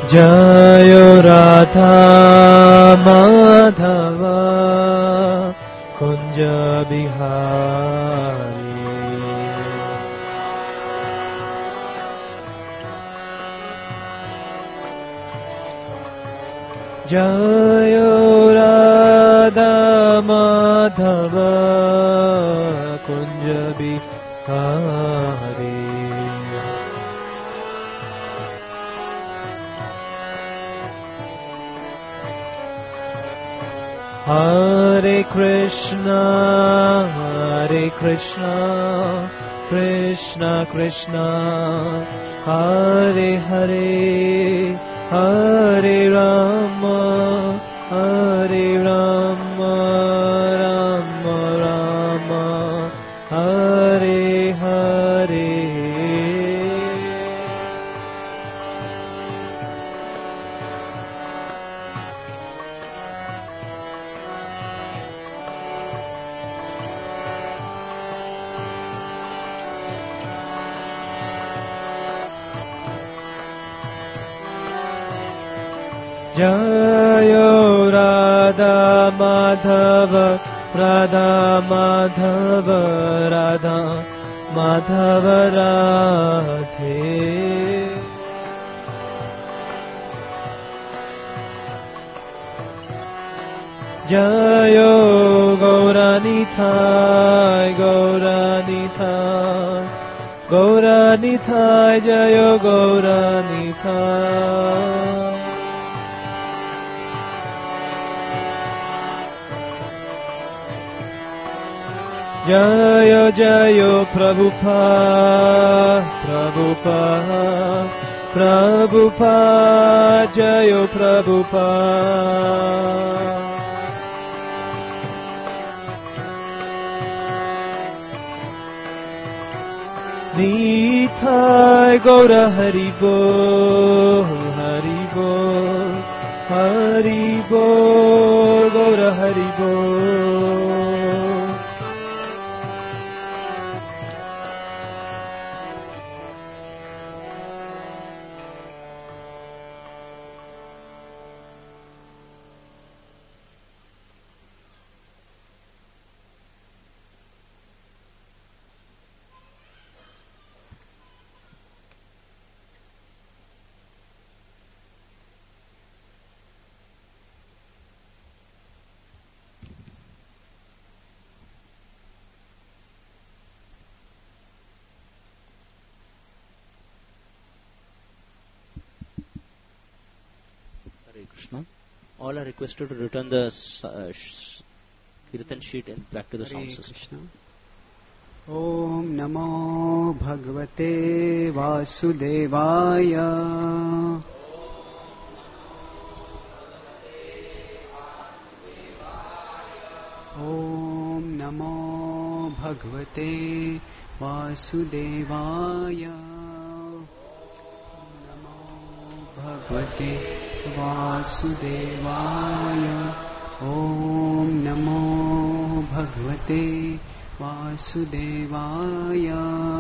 Jai Radha Madhav Kunj Bihari. Jai Radha Madhav Kunj Bihari. Hare Krishna, Krishna Krishna, Hare Hare, Hare Rama, Rama Rama, Hare Hare. Jayo Radha Madhava, Radha Madhava, Radha Madhava Radhe. Jayo Gauranithai, Gauranithai, Gauranithai, Jayo Gauranithai. Jayo Jayo Prabhupada, Prabhupada, Prabhupada, Jayo Prabhupada. Nithai Gaura Haribo, Haribo, Haribo, Gaura Haribo. All are requested to return the kirtan sheet and back to the sound system. Om Namo Bhagavate Vasudevaya. Om Namo Bhagavate Vasudevaya. Om Namo Bhagavate Vasudevaya. Om Namo Bhagavate Vasudevaya.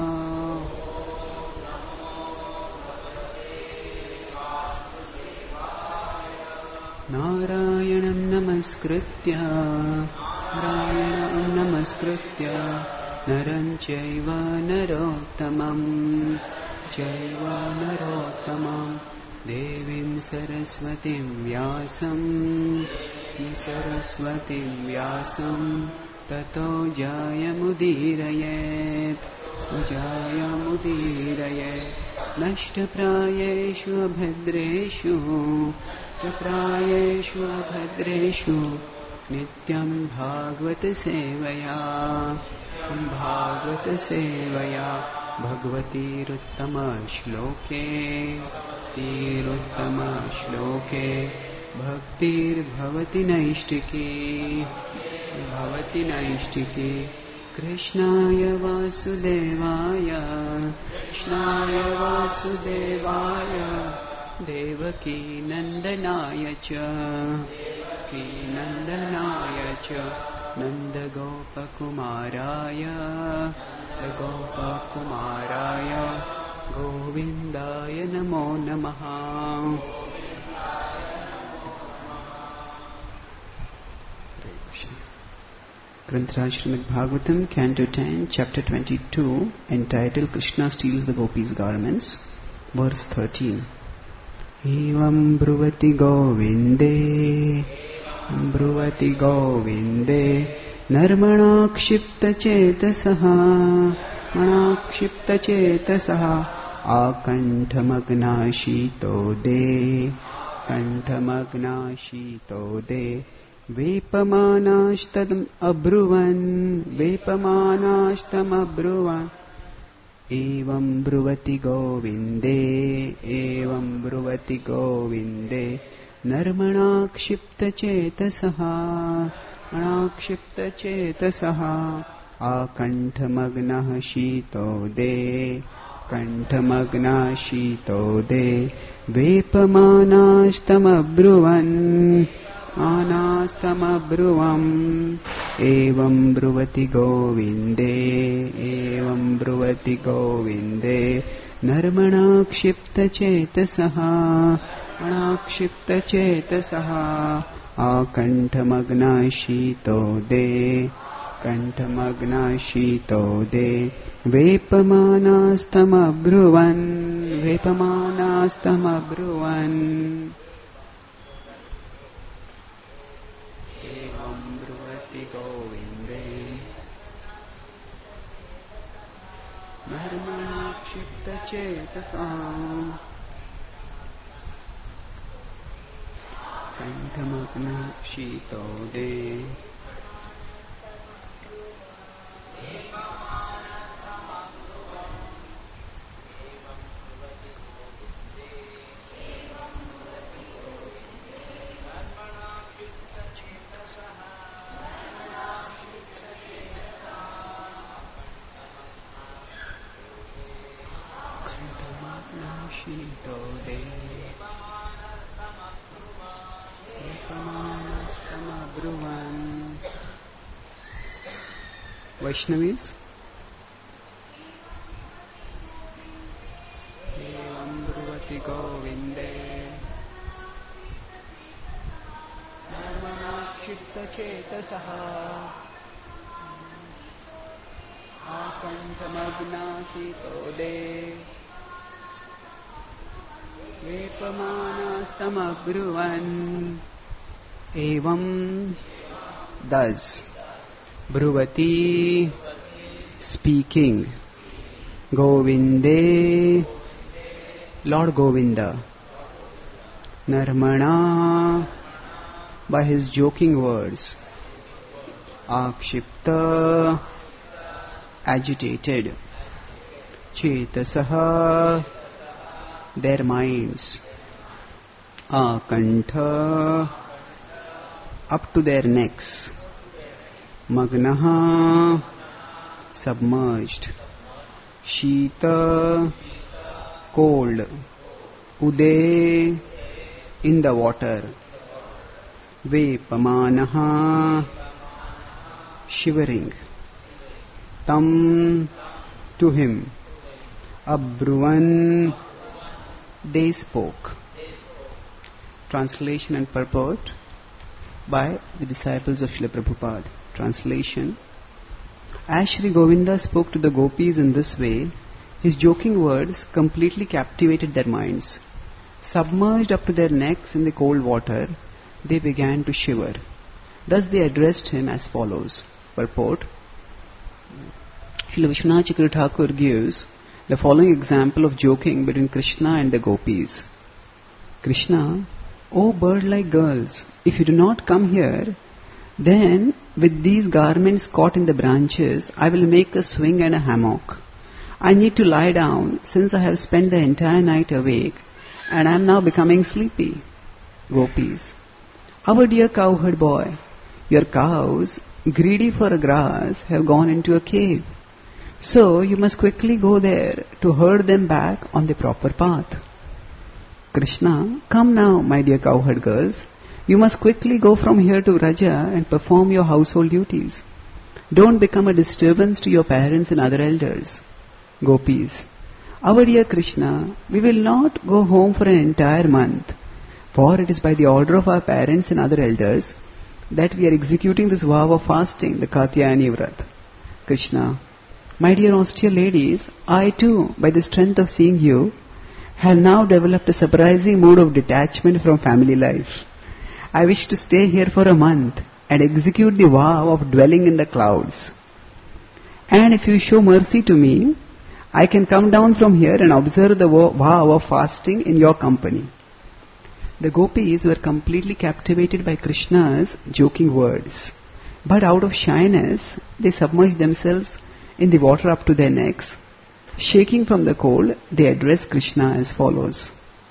Narayanam namaskritya, Narayanam namaskritya, Naram chaiva narottamam, Chaiva narottamam, Devim Saraswatim Vyasam, Saraswatim Vyasam, Tato Jayamudirayet, Jayamudirayet, Nashtaprayeshu Abhadreshu, Prayeshu Abhadreshu, Nityam Bhagavata Sevaya, Bhagavata Sevaya, Bhagavati Ruttama Shloke, Tiruttama Shloke, Bhaktir Bhavati Naishtiki, Bhavati Naishtiki, Krishnaya Vasudevaya, Krishnaya Vasudevaya, Devaki Nandanaya cha, Devaki Nandanaya cha, Nanda Gopakumaraya, Gopakumaraya, Govindaya Namo Namaha, Grantaraj Srimad Bhagavatam, Canto 10, Chapter 22, entitled Krishna Steals the Gopis' Garments, verse 13. Evam bruvati govinde, narmana kshipta chetasaha, akanthamagna shito de, Vepamanashtam abruvan, Evam bruvati govinde, Narmana kshipta chetasaha, Akanthamagna shito de, Vepamanashtam abruvan, Anastamabruvam, Evam bruvati govinde, Narmana kshipta chetasaha, Akanthamagna shito de, Vepamanastamabruvan. Narmana kshipta chetasaha, Akanthamagna shito de, Vaishnavis. Evam bruvati govinde, Narmana kshipta chetasaha, Akanthamagna shito de, Vepamanastamabruvan. Evam, thus, Bruvati, speaking, Govinde, Lord Govinda, Narmana, by his joking words, Akshipta, agitated, Chetasaha, their minds, Akantha, up to their necks, Magnaha, submerged, Shita, cold, Ude, in the water, Vepamanaha, shivering, Tam, to him, Abruvan, they spoke. Translation and purport by the disciples of Srila Prabhupada. Translation. As Sri Govinda spoke to the gopis in this way, his joking words completely captivated their minds. Submerged up to their necks in the cold water, they began to shiver. Thus they addressed him as follows. Purport. Srila Vishwanath Chakravarti Thakur gives the following example of joking between Krishna and the gopis. Krishna, O bird-like girls, if you do not come here, then with these garments caught in the branches, I will make a swing and a hammock. I need to lie down since I have spent the entire night awake and I am now becoming sleepy. Gopis, our dear cowherd boy, your cows, greedy for grass, have gone into a cave. So you must quickly go there to herd them back on the proper path. Krishna, come now, my dear cowherd girls. You must quickly go from here to Raja and perform your household duties. Don't become a disturbance to your parents and other elders. Gopis, our dear Krishna, we will not go home for an entire month, for it is by the order of our parents and other elders that we are executing this vow of fasting, the Katyayani Vrat. Krishna, my dear austere ladies, I too, by the strength of seeing you, have now developed a surprising mood of detachment from family life. I wish to stay here for a month and execute the vow of dwelling in the clouds. And if you show mercy to me, I can come down from here and observe the vow of fasting in your company. The gopis were completely captivated by Krishna's joking words. But out of shyness, they submerged themselves in the water up to their necks. Shaking from the cold, they addressed Krishna as follows.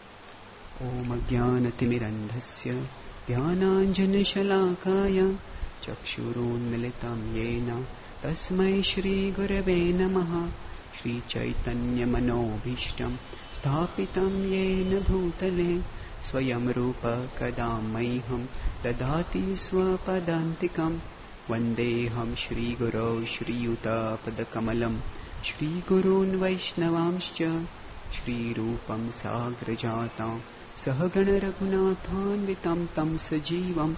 Om Ajnanatimirandhasya Dhyananjana Shalakaya Chakshurun Militam Yena Tasmai Shri Gurave Namaha Shri Chaitanya Manobhishtam Sthapitam Yena Bhutale Swayam Rupa Kadamaiham Dadati Swapadantikam Vandeham Shri Guru Shri Yuta Padakamalam Shri Gurun Vaishnavamscha Shri Rupam Sagrajatam Sahagana Raghunathan Vitam Tam Sajivam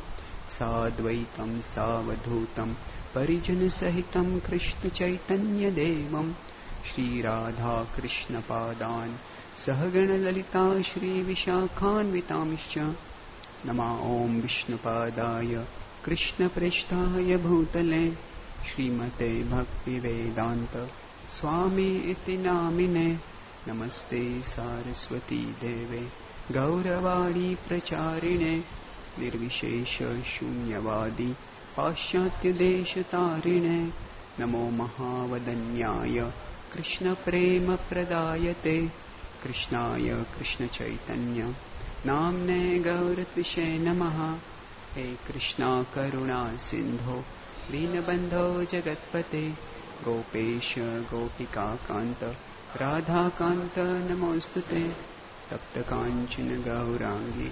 Sadvaitam Savadhutam Parijana Sahitam Krishna Chaitanya Devam Shri Radha Krishna Padan Sahagana Lalita Shri Vishakhan Vitamscha Nama Om Vishnu Padaya Krishna Prishtaya Bhutale Srimate Bhakti Vedanta Swami iti namine Namaste Saraswati Deve Gauravadi Pracharine Nirvishesha Shunyavadi Paschatya Desha Tarine Namo Mahavadanyaya Krishna Prema Pradayate Krishnaya Krishna Chaitanya Namne Gauratvishe Namaha He Krishna Karuna Sindho Dinabandho Jagatpate Gopesha Gopika Kanta Radha Kanta Namostute Tapta Kanchana Gaurangi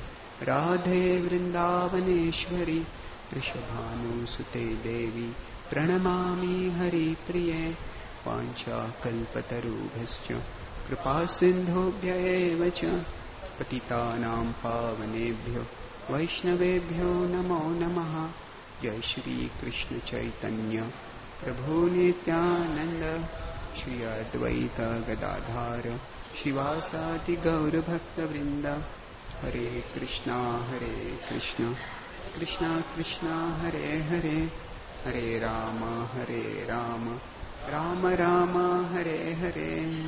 Radhe Vrindavaneshwari Rishabhanu Sute Devi Pranamami Hari Priye Pancha Kalpatarubhascha Kripa Sindhobhya Evacha Patitanam Pavanebhyo Vaishnavebhyo Namo Namaha Jai Shri Krishna Chaitanya Prabhu Nityananda Shri Advaita Gadadhara Shivasati Gaura Bhakta Vrinda Hare Krishna Krishna Krishna Hare Hare Hare Rama Rama Rama Hare Hare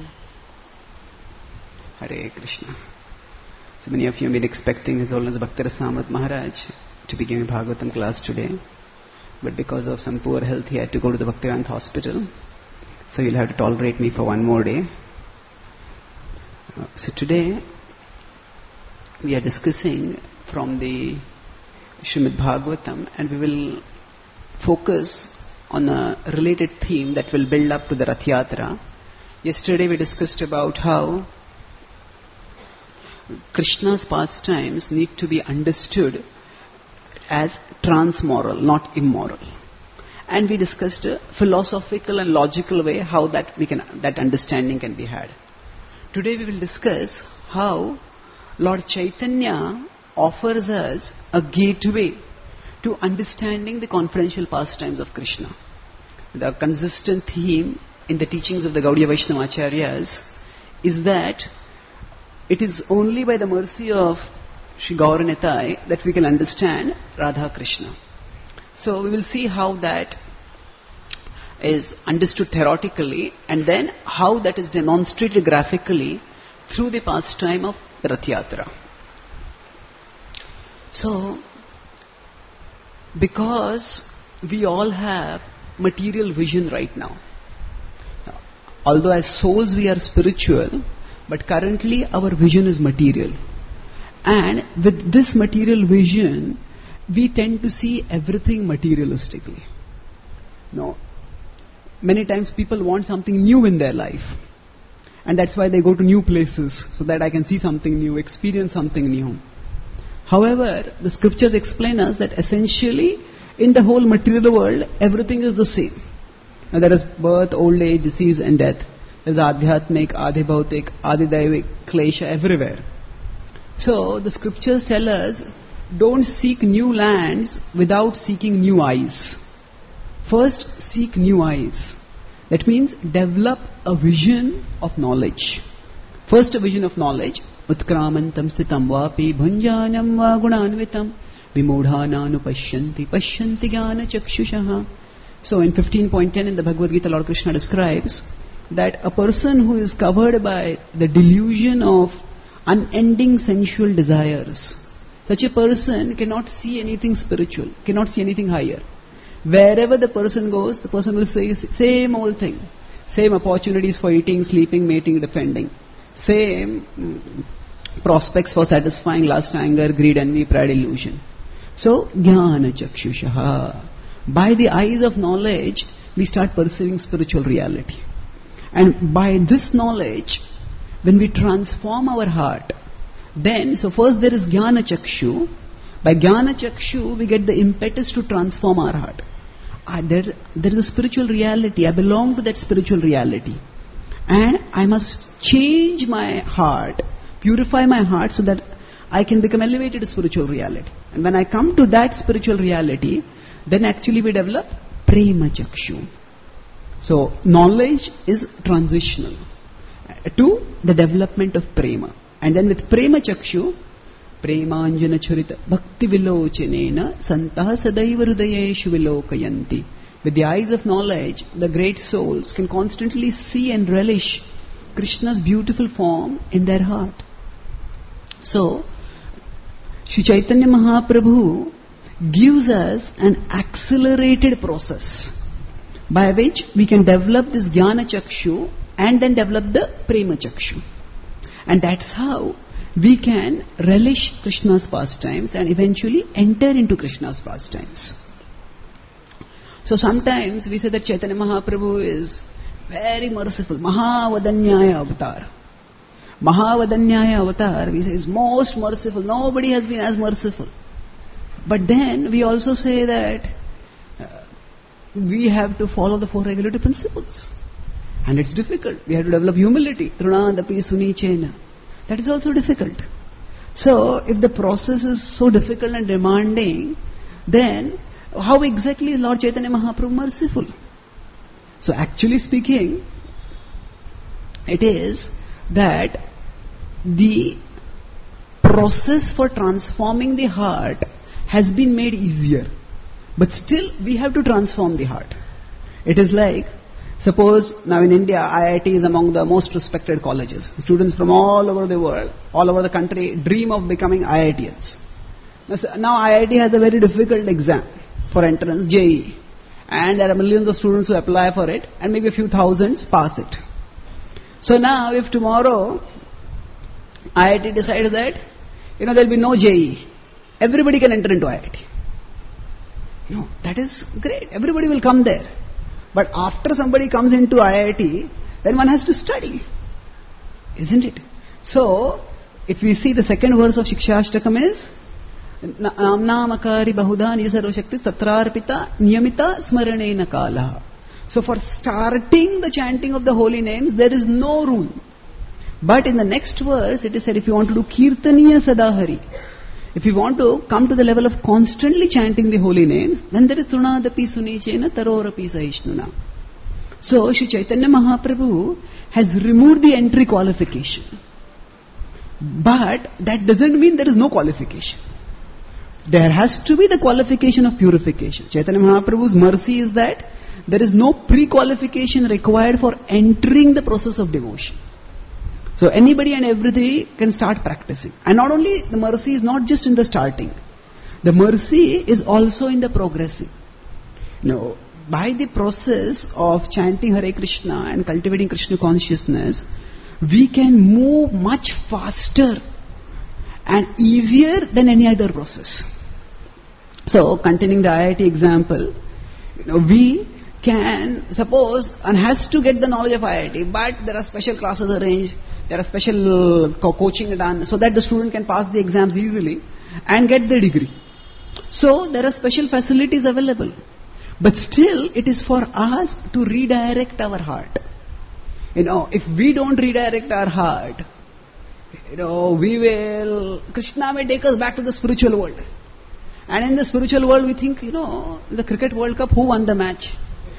Hare Krishna. So many of you have been expecting His Holiness Bhakti-Rasamrit Maharaj to be giving Bhagavatam class today. But because of some poor health, he had to go to the Bhaktivedanta hospital. So you'll have to tolerate me for one more day. So today, we are discussing from the Srimad Bhagavatam, and we will focus on a related theme that will build up to the Rath Yatra. Yesterday we discussed about how Krishna's pastimes need to be understood as transmoral, not immoral. And we discussed a philosophical and logical way how that understanding can be had. Today we will discuss how Lord Chaitanya offers us a gateway to understanding the conferential pastimes of Krishna. The consistent theme in the teachings of the Gaudiya Vaishnava Acharyas is that it is only by the mercy of Shri Gaura Nitai that we can understand Radha Krishna. So we will see how that is understood theoretically, and then how that is demonstrated graphically through the pastime of the Rath Yatra. So, because we all have material vision right now, although as souls we are spiritual, but currently our vision is material. And with this material vision, we tend to see everything materialistically. No. Many times people want something new in their life. And that's why they go to new places, so that I can see something new, experience something new. However, the scriptures explain us that essentially, in the whole material world, everything is the same. Now, there is birth, old age, disease and death. There is adhyatmik, adhibhautik, adidaivik, klesha everywhere. So, the scriptures tell us don't seek new lands without seeking new eyes. First, seek new eyes. That means develop a vision of knowledge. First, a vision of knowledge. Utkramantam sthitam vapi bhunjanam va gunanvitam vimodhananu pashyanti jnana chakshushaha. So in 15.10 in the Bhagavad Gita, Lord Krishna describes that a person who is covered by the delusion of unending sensual desires, such a person cannot see anything spiritual, cannot see anything higher. Wherever the person goes, the person will say same old thing. Same opportunities for eating, sleeping, mating, defending. Same prospects for satisfying lust, anger, greed, envy, pride, illusion. So, jnana chakshushaha. By the eyes of knowledge, we start perceiving spiritual reality. And by this knowledge, when we transform our heart, then, so first there is jnana chakshu. By jnana chakshu, we get the impetus to transform our heart. There is a spiritual reality. I belong to that spiritual reality. And I must change my heart, purify my heart so that I can become elevated to spiritual reality. And when I come to that spiritual reality, then actually we develop prema chakshu. So knowledge is transitional to the development of prema. And then with prema chakshu, premanjana churita bhakti vilochanena santaha sadaiva hrudayeshu vilokayanti. With the eyes of knowledge, the great souls can constantly see and relish Krishna's beautiful form in their heart. So, Sri Chaitanya Mahaprabhu gives us an accelerated process by which we can develop this jnana chakshu and then develop the prema chakshu. And that's how we can relish Krishna's pastimes and eventually enter into Krishna's pastimes. So sometimes we say that Chaitanya Mahaprabhu is very merciful, Mahavadanyaya avatar. Mahavadanyaya avatar, we say, is most merciful. Nobody has been as merciful. But then we also say that we have to follow the four regulative principles. And it's difficult. We have to develop humility. Trunadapi sunichena. That is also difficult. So, if the process is so difficult and demanding, then how exactly is Lord Chaitanya Mahaprabhu merciful? So, actually speaking, it is that the process for transforming the heart has been made easier. But still, we have to transform the heart. It is like, suppose now in India, IIT is among the most respected colleges. Students from all over the world, all over the country dream of becoming IITians. Now IIT has a very difficult exam for entrance, JEE. And there are millions of students who apply for it and maybe a few thousands pass it. So now if tomorrow IIT decides that, there will be no JEE, everybody can enter into IIT. That is great. Everybody will come there. But after somebody comes into IIT, then one has to study. Isn't it? So, if we see the second verse of Shikshashtakam is, Namnamakari bahuda nisarva shakti satrarpita niyamita smaranena kala. So for starting the chanting of the holy names, there is no rule. But in the next verse, it is said, if you want to do kirtaniya sadahari, if you want to come to the level of constantly chanting the holy names, then there is Trunadapi sunichena tarorapi sahishnuna. So, Sri Chaitanya Mahaprabhu has removed the entry qualification. But that doesn't mean there is no qualification. There has to be the qualification of purification. Chaitanya Mahaprabhu's mercy is that there is no pre-qualification required for entering the process of devotion. So anybody and everybody can start practicing. And not only the mercy is not just in the starting. The mercy is also in the progressing. By the process of chanting Hare Krishna and cultivating Krishna consciousness, we can move much faster and easier than any other process. So continuing the IIT example, we can, suppose, and has to get the knowledge of IIT, but there are special classes arranged, there are special coaching done, so that the student can pass the exams easily and get the degree. So there are special facilities available. But still, it is for us to redirect our heart. If we don't redirect our heart, Krishna may take us back to the spiritual world. And in the spiritual world we think, the Cricket World Cup, who won the match?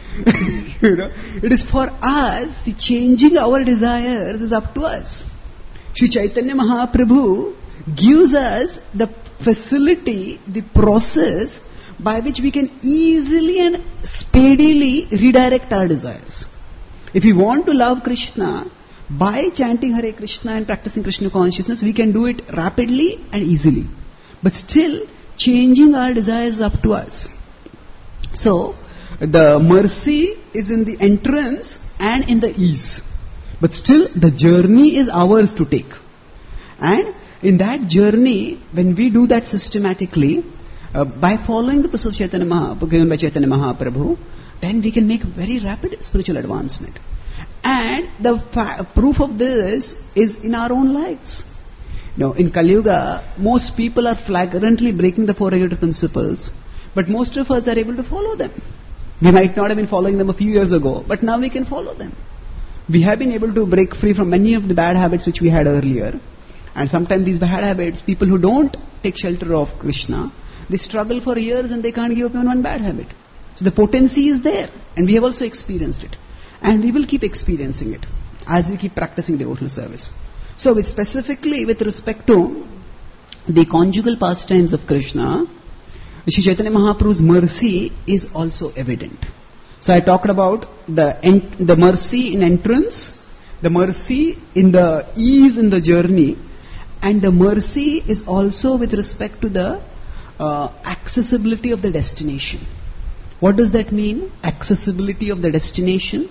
It is for us, the changing our desires is up to us. Sri Chaitanya Mahaprabhu gives us the facility, the process by which we can easily and speedily redirect our desires. If we want to love Krishna, by chanting Hare Krishna and practicing Krishna consciousness, we can do it rapidly and easily. But still, changing our desires is up to us. So, the mercy is in the entrance and in the ease. But still, the journey is ours to take. And in that journey, when we do that systematically, by following the process of Chaitanya Mahaprabhu, given by Chaitanya Mahaprabhu, then we can make very rapid spiritual advancement. And the proof of this is in our own lives. In Kali Yuga, most people are flagrantly breaking the four regulative principles, but most of us are able to follow them. We might not have been following them a few years ago, but now we can follow them. We have been able to break free from many of the bad habits which we had earlier. And sometimes these bad habits, people who don't take shelter of Krishna, they struggle for years and they can't give up even one bad habit. So the potency is there, and we have also experienced it. And we will keep experiencing it as we keep practicing devotional service. So specifically with respect to the conjugal pastimes of Krishna, Sri Chaitanya Mahaprabhu's mercy is also evident. So I talked about the mercy in entrance, the mercy in the ease in the journey, and the mercy is also with respect to the accessibility of the destination. What does that mean? Accessibility of the destination.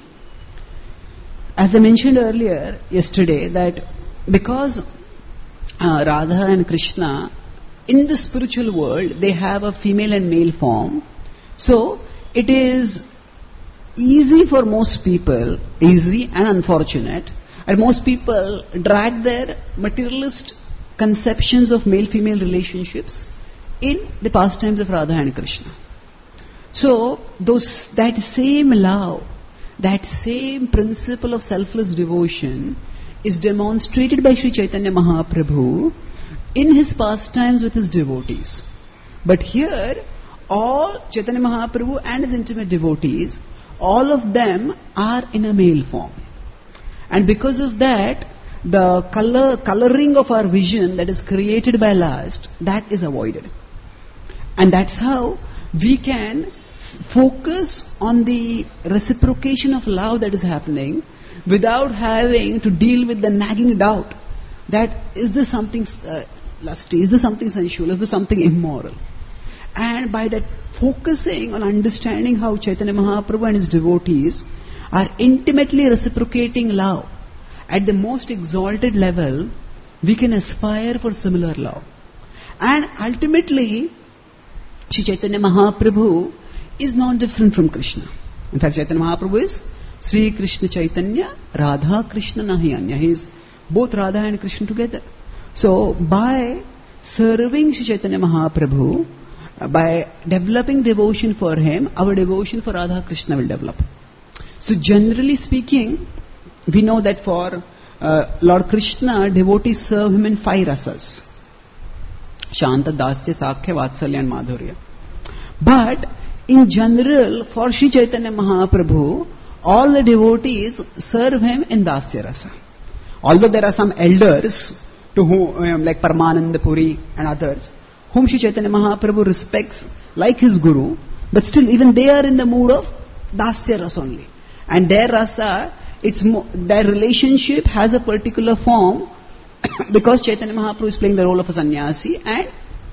As I mentioned earlier, yesterday, that because Radha and Krishna, in the spiritual world, they have a female and male form. So, it is easy for most people, easy and unfortunate, and most people drag their materialist conceptions of male-female relationships in the pastimes of Radha and Krishna. So, that same love, that same principle of selfless devotion is demonstrated by Sri Chaitanya Mahaprabhu in his pastimes with his devotees. But here, all Chaitanya Mahaprabhu and his intimate devotees, all of them are in a male form. And because of that, the coloring of our vision that is created by lust, that is avoided. And that's how we can focus on the reciprocation of love that is happening without having to deal with the nagging doubt that is this something lusty, is this something sensual, is this something immoral. And by that focusing on understanding how Chaitanya Mahaprabhu and his devotees are intimately reciprocating love at the most exalted level, we can aspire for similar love. And ultimately, Sri Chaitanya Mahaprabhu is not different from Krishna. In fact, Chaitanya Mahaprabhu is Sri Krishna Chaitanya, Radha Krishna Nahi Anya. He is both Radha and Krishna together. So, by serving Sri Chaitanya Mahaprabhu, by developing devotion for him, our devotion for Radha Krishna will develop. So, generally speaking, we know that for Lord Krishna, devotees serve him in 5 rasas: Shanta, Dasya, Sakhya, Vatsalya and Madhurya. But in general, for Sri Chaitanya Mahaprabhu, all the devotees serve him in Dasya rasa. Although there are some elders to whom, like Paramananda Puri and others, whom Sri Chaitanya Mahaprabhu respects like his guru, but still even they are in the mood of Dasya rasa only. And their rasa, their relationship has a particular form because Chaitanya Mahaprabhu is playing the role of a sannyasi, and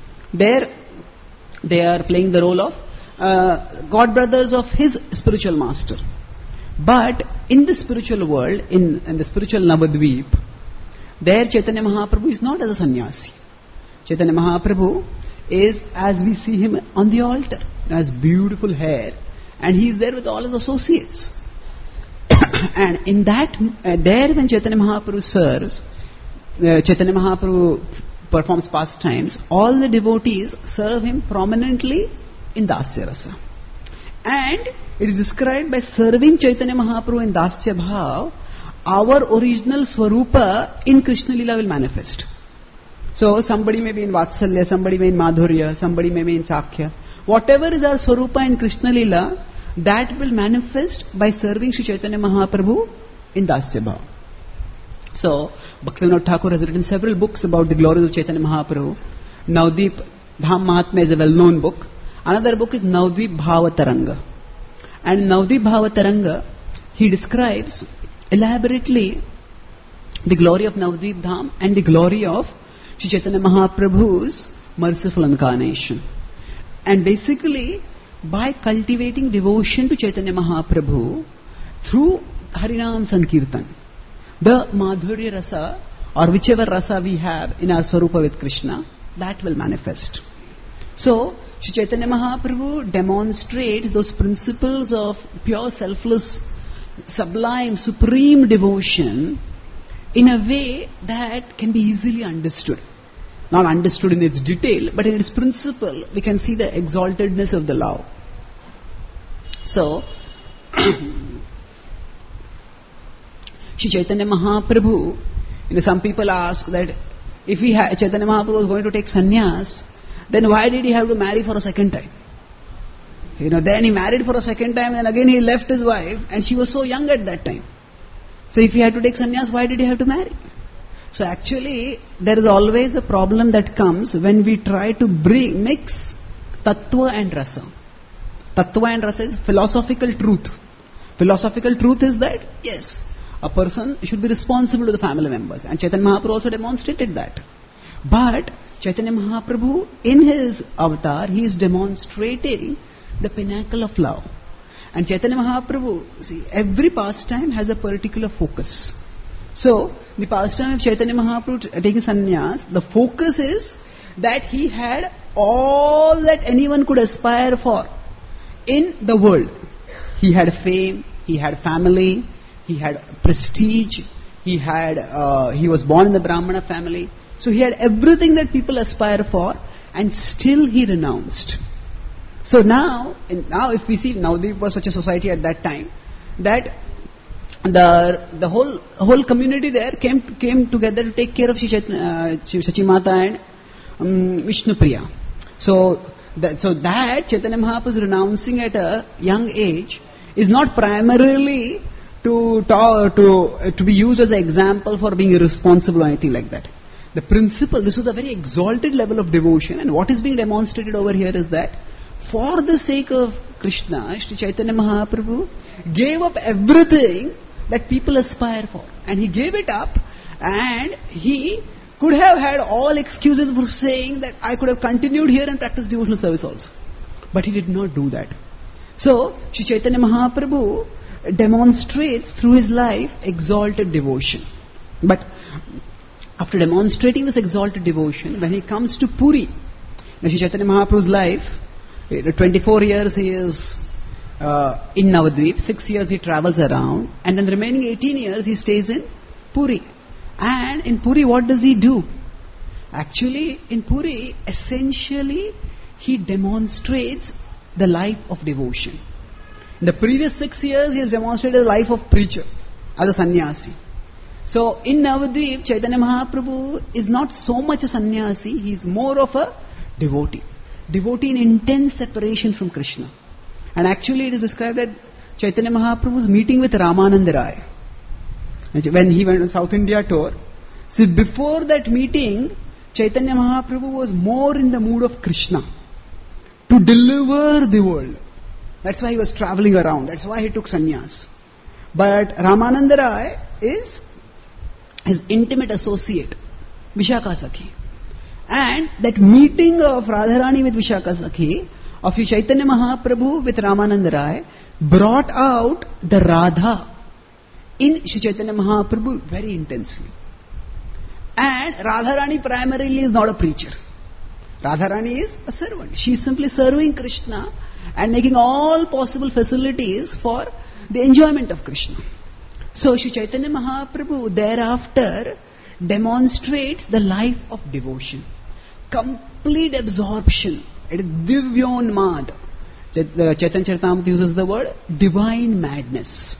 they are playing the role of god brothers of his spiritual master. But in the spiritual world, in the spiritual Navadvip, there Chaitanya Mahaprabhu is not as a sannyasi. Chaitanya Mahaprabhu is as we see him on the altar, has beautiful hair, and he is there with all his associates. And in that, there when Chaitanya Mahaprabhu serves, Chaitanya Mahaprabhu performs pastimes, all the devotees serve him prominently in Dasya rasa. And it is described by serving Chaitanya Mahaprabhu in Dasya Bhav, our original Swarupa in Krishna Lila will manifest. So somebody may be in Vatsalya, somebody may in Madhurya, somebody may be in Sakhya. Whatever is our Swarupa in Krishna Lila, that will manifest by serving Sri Chaitanya Mahaprabhu in Dasya Bhava. So, Bhaktivinoda Thakur has written several books about the glories of Chaitanya Mahaprabhu. Navdeep Dham Mahatmya is a well-known book. Another book is Navdeep Bhava Taranga. And in Navdeep Bhava Taranga, he describes elaborately the glory of Navdeep Dham and the glory of Sri Chaitanya Mahaprabhu's merciful incarnation. And basically, by cultivating devotion to Chaitanya Mahaprabhu through Harinam Sankirtan, the Madhurya Rasa or whichever rasa we have in our Swarupa with Krishna, that will manifest. So, Sri Chaitanya Mahaprabhu demonstrates those principles of pure selfless, sublime, supreme devotion in a way that can be easily understood. Not understood in its detail, but in its principle, we can see the exaltedness of the love. So, Sri Chaitanya Mahaprabhu, some people ask that if Chaitanya Mahaprabhu was going to take sannyas, then why did he have to marry for a second time? Then he married for a second time and again he left his wife and she was so young at that time. So if he had to take sannyas, why did he have to marry? So actually, there is always a problem that comes when we try to mix tattva and rasa. Tattva and rasa is philosophical truth. Philosophical truth is that, yes, a person should be responsible to the family members. And Chaitanya Mahaprabhu also demonstrated that. But Chaitanya Mahaprabhu, in his avatar, he is demonstrating the pinnacle of love. And Chaitanya Mahaprabhu, see, every pastime has a particular focus. So, the pastime of Chaitanya Mahaprabhu taking sannyas, the focus is that he had all that anyone could aspire for in the world. He had fame, he had family, he had prestige, he was born in the Brahmana family. So he had everything that people aspire for, and still he renounced. So now if we see, Navdeep was such a society at that time, that the whole community there came together to take care of Sachimata and Vishnu Priya. So that Chaitanya Mahaprabhu is renouncing at a young age is not primarily to be used as an example for being irresponsible or anything like that. The principle, this is a very exalted level of devotion, and what is being demonstrated over here is that for the sake of Krishna, Sri Chaitanya Mahaprabhu gave up everything that people aspire for, and he gave it up, and he could have had all excuses for saying that I could have continued here and practiced devotional service also, but he did not do that. So Sri Chaitanya Mahaprabhu demonstrates through his life exalted devotion. But after demonstrating this exalted devotion, when he comes to Puri, Sri Chaitanya Mahaprabhu's life, 24 years he is in Navadvip, 6 years he travels around, and then the remaining 18 years he stays in Puri. And in Puri, what does he do? Actually, in Puri, essentially, he demonstrates the life of devotion. In the previous 6 years, he has demonstrated the life of preacher as a sannyasi. So, in Navadvip, Chaitanya Mahaprabhu is not so much a sannyasi, he is more of a devotee. Devotee in intense separation from Krishna. And actually, it is described that Chaitanya Mahaprabhu's meeting with Ramananda Rai, when he went on South India tour. See, before that meeting, Chaitanya Mahaprabhu was more in the mood of Krishna, to deliver the world. That's why he was traveling around. That's why he took sannyas. But Ramananda Rai is his intimate associate, Vishakha Sakhi. And that meeting of Radharani with Vishakha Sakhi, of Chaitanya Mahaprabhu with Ramananda Rai, brought out the Radha in Sri Chaitanya Mahaprabhu very intensely. And Radharani primarily is not a preacher. Radharani is a servant. She is simply serving Krishna and making all possible facilities for the enjoyment of Krishna. So Sri Chaitanya Mahaprabhu thereafter demonstrates the life of devotion. Complete absorption. It is Divyonmad. Chaitanya Charitamrita uses the word divine madness.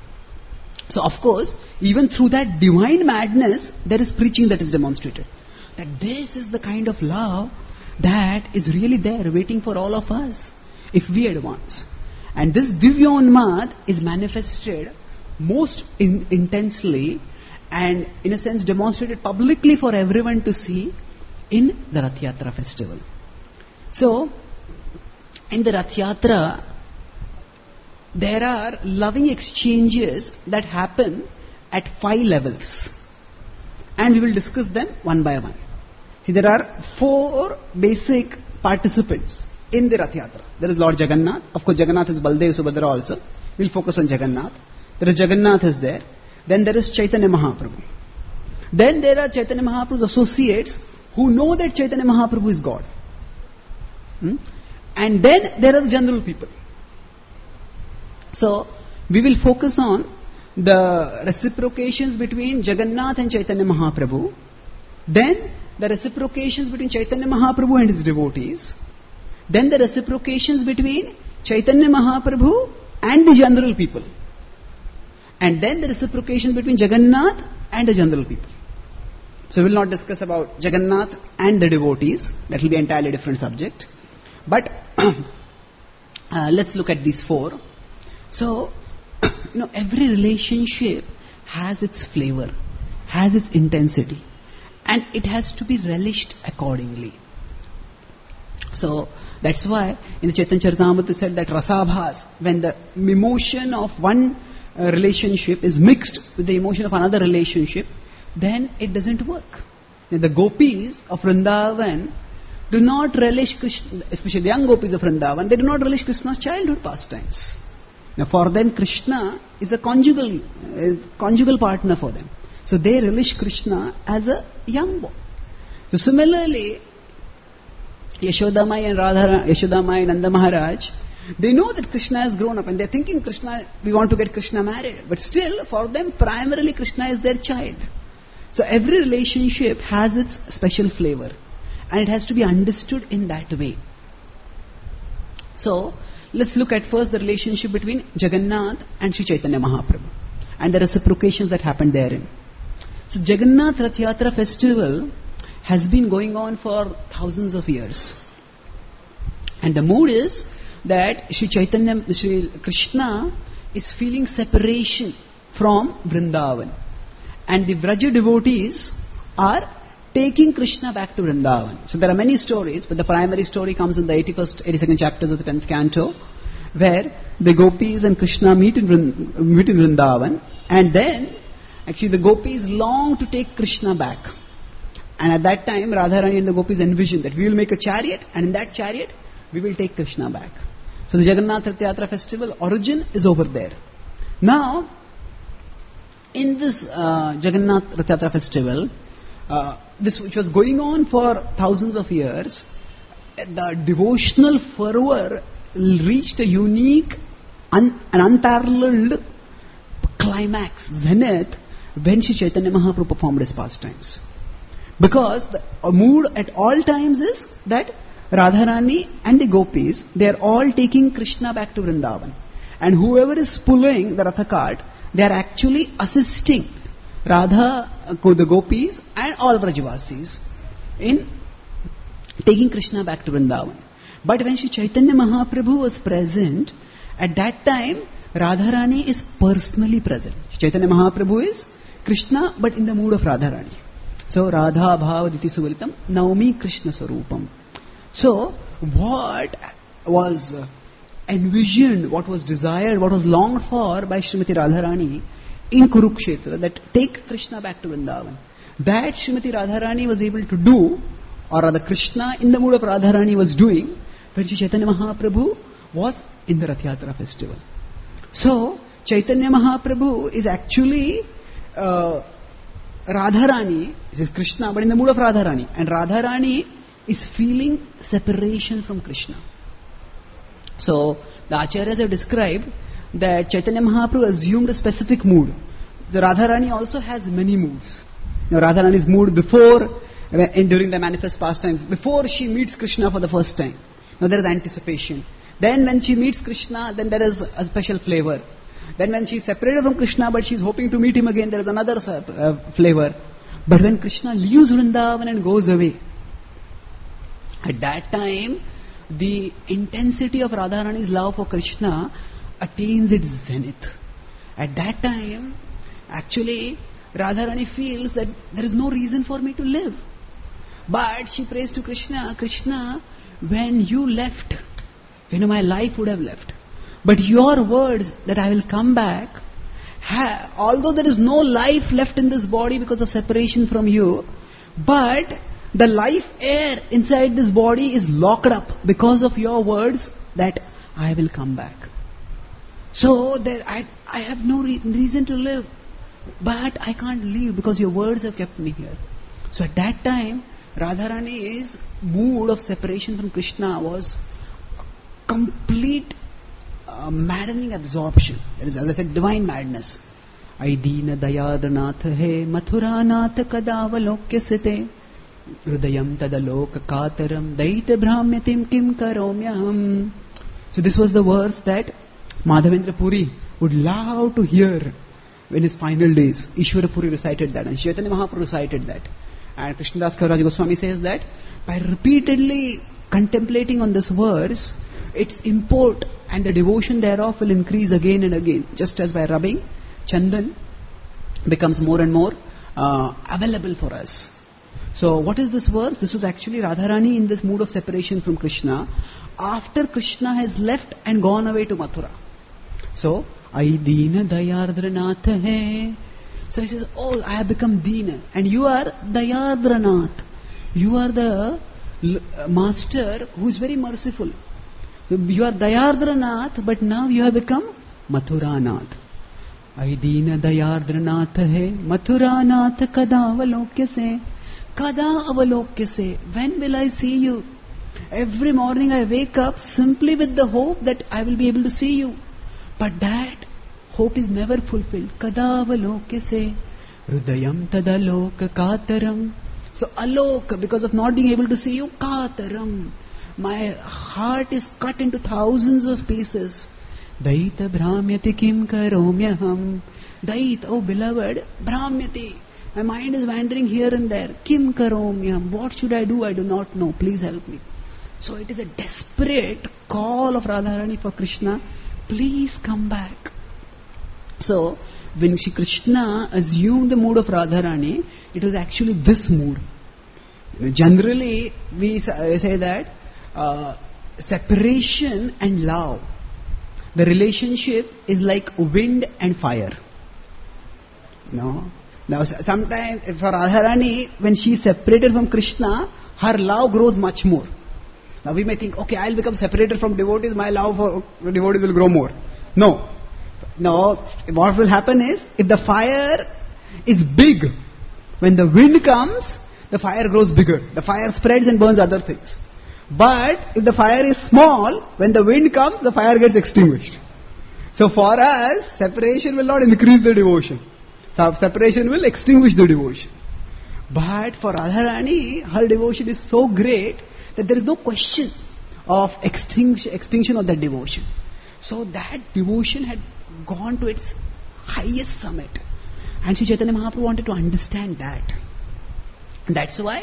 So of course, even through that divine madness, there is preaching that is demonstrated. that this is the kind of love that is really there waiting for all of us if we advance. And this Divyonmad is manifested most intensely and in a sense demonstrated publicly for everyone to see in the Rath Yatra festival. So, in the Rath Yatra, there are loving exchanges that happen at 5 levels. And we will discuss them one by one. See, there are 4 basic participants in the Rath Yatra. There is Lord Jagannath. Of course, Jagannath is Baldev Subhadra also. We will focus on Jagannath. There is Jagannath is there. Then there is Chaitanya Mahaprabhu. Then there are Chaitanya Mahaprabhu's associates who know that Chaitanya Mahaprabhu is God. And then there are the general people. So, we will focus on the reciprocations between Jagannath and Chaitanya Mahaprabhu. Then the reciprocations between Chaitanya Mahaprabhu and his devotees. Then the reciprocations between Chaitanya Mahaprabhu and the general people. And then the reciprocation between Jagannath and the general people. So we will not discuss about Jagannath and the devotees. That will be an entirely different subject. But let's look at these 4. So, every relationship has its flavor, has its intensity, and it has to be relished accordingly. So, that's why in the Chaitanya Charitamrita it said that Rasabhas, when the emotion of one relationship is mixed with the emotion of another relationship, then it doesn't work. Now, the gopis of Vrindavan do not relish Krishna, especially the young gopis of Vrindavan, they do not relish Krishna's childhood pastimes. Now, for them, Krishna is a conjugal partner for them. So they relish Krishna as a young boy. So similarly, Yashodamai and Nanda Maharaj, they know that Krishna has grown up and they're thinking we want to get Krishna married. But still, for them, primarily Krishna is their child. So every relationship has its special flavor. And it has to be understood in that way. So, let's look at first the relationship between Jagannath and Sri Chaitanya Mahaprabhu. And the reciprocations that happened therein. So, Jagannath Rath Yatra festival has been going on for thousands of years. And the mood is that Sri Krishna is feeling separation from Vrindavan. And the Vraja devotees are taking Krishna back to Vrindavan. So there are many stories, but the primary story comes in the 82nd chapters of the 10th canto, where the gopis and Krishna meet in Vrindavan, and then actually the gopis long to take Krishna back. And at that time, Radharani and the gopis envision that we will make a chariot, and in that chariot, we will take Krishna back. So the Jagannath Rath Yatra festival origin is over there. Now, in this Jagannath Rath Yatra festival, this which was going on for thousands of years, the devotional fervor reached a unique and unparalleled climax, zenith, when Sri Chaitanya Mahaprabhu performed his pastimes. Because the mood at all times is that Radharani and the gopis, they are all taking Krishna back to Vrindavan. And whoever is pulling the Ratha cart, they are actually assisting Radha, the gopis and all Vrajavasis in taking Krishna back to Vrindavan. But when Sri Chaitanya Mahaprabhu was present, at that time Radharani is personally present. Sri Chaitanya Mahaprabhu is Krishna but in the mood of Radharani. So Radha Bhava Diti Suvaritam Naumi Krishna Swarupam. So what was envisioned, what was desired, what was longed for by Srimati Radharani in Kurukshetra, that take Krishna back to Vrindavan, that Srimati Radharani was able to do, or rather Krishna in the mood of Radharani was doing, when Sri Chaitanya Mahaprabhu was in the Rath Yatra festival. So Chaitanya Mahaprabhu is actually Radharani, this is Krishna but in the mood of Radharani, and Radharani is feeling separation from Krishna. So the Acharyas have described that Chaitanya Mahaprabhu assumed a specific mood. The Radharani also has many moods. Radharani's mood before, during the manifest pastime, before she meets Krishna for the first time. Now there is anticipation. Then when she meets Krishna, then there is a special flavor. Then when she is separated from Krishna but she is hoping to meet him again, there is another flavor. But when Krishna leaves Vrindavan and goes away, at that time, the intensity of Radharani's love for Krishna attains its zenith. At that time, actually, Radharani feels that there is no reason for me to live. But she prays to Krishna, Krishna, when you left, my life would have left. But your words that I will come back, although there is no life left in this body because of separation from you, but the life air inside this body is locked up because of your words that I will come back. So there, I have no reason to live, but I can't leave because your words have kept me here. So at that time, Radharani's mood of separation from Krishna was complete maddening absorption. That is, as I said, divine madness. Ai deena dayadanath he mathuranath kadavalokya site hridayam tadaloka kataram daita brahmyatim kim karomyaham. So this was the verse that Madhavendra Puri would love to hear in his final days. Ishwara Puri recited that and Chaitanya Mahaprabhu recited that. And Krishnadas Kaviraj Goswami says that by repeatedly contemplating on this verse, its import and the devotion thereof will increase again and again. Just as by rubbing, Chandan becomes more and more available for us. So what is this verse? This is actually Radharani in this mood of separation from Krishna after Krishna has left and gone away to Mathura. So, Ai Deena Dayardranath hai. So he says, oh, I have become Deena and you are Dayardranath. You are the master who is very merciful. You are Dayardranath, but now you have become Mathuranath. Ai Deena Dayardranath hai, Mathuranath kada avalokya se. Kada avalokya se. When will I see you? Every morning I wake up simply with the hope that I will be able to see you. But that hope is never fulfilled. Kada avalokya se. Hridayam tadaloka kataram. So alok, because of not being able to see you, kataram. My heart is cut into thousands of pieces. Daita brahmyati kim karomyaham. Dait, oh beloved, brahmyati. My mind is wandering here and there. Kim karomyaham. What should I do? I do not know. Please help me. So it is a desperate call of Radharani for Krishna. Please come back. So when Shri Krishna assumed the mood of Radharani, it was actually this mood. Generally, we say that separation and love, the relationship is like wind and fire. Now sometimes for Radharani, when she is separated from Krishna, her love grows much more. Now we may think, okay, I'll become separated from devotees, my love for devotees will grow more. No, what will happen is, if the fire is big, when the wind comes, the fire grows bigger. The fire spreads and burns other things. But if the fire is small, when the wind comes, the fire gets extinguished. So for us, separation will not increase the devotion. So separation will extinguish the devotion. But for Radharani, her devotion is so great that there is no question of extinction of that devotion. So that devotion had gone to its highest summit. And Sri Chaitanya Mahaprabhu wanted to understand that. And that's why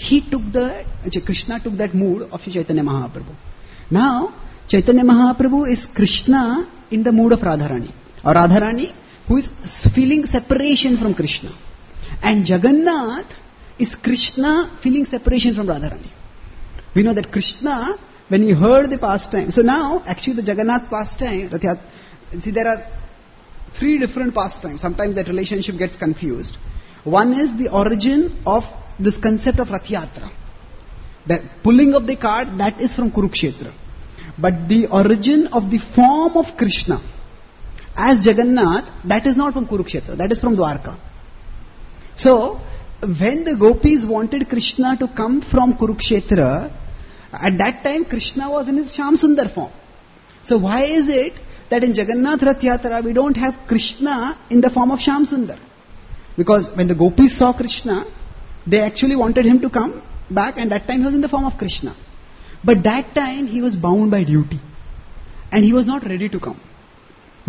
Krishna took that mood of Sri Chaitanya Mahaprabhu. Now, Chaitanya Mahaprabhu is Krishna in the mood of Radharani. Or Radharani who is feeling separation from Krishna. And Jagannath is Krishna feeling separation from Radharani. We know that Krishna, when he heard the pastime, so now actually the Jagannath pastime, see there are three different pastimes. Sometimes that relationship gets confused. One is the origin of this concept of Rath Yatra. The pulling of the cart, that is from Kurukshetra. But the origin of the form of Krishna as Jagannath, that is not from Kurukshetra, that is from Dwarka. So, when the gopis wanted Krishna to come from Kurukshetra, at that time Krishna was in his Shyam Sundar form. So why is it that in Jagannath Rath Yatra we don't have Krishna in the form of Shyam Sundar? Because when the gopis saw Krishna, they actually wanted him to come back, and that time he was in the form of Krishna. But that time he was bound by duty and he was not ready to come.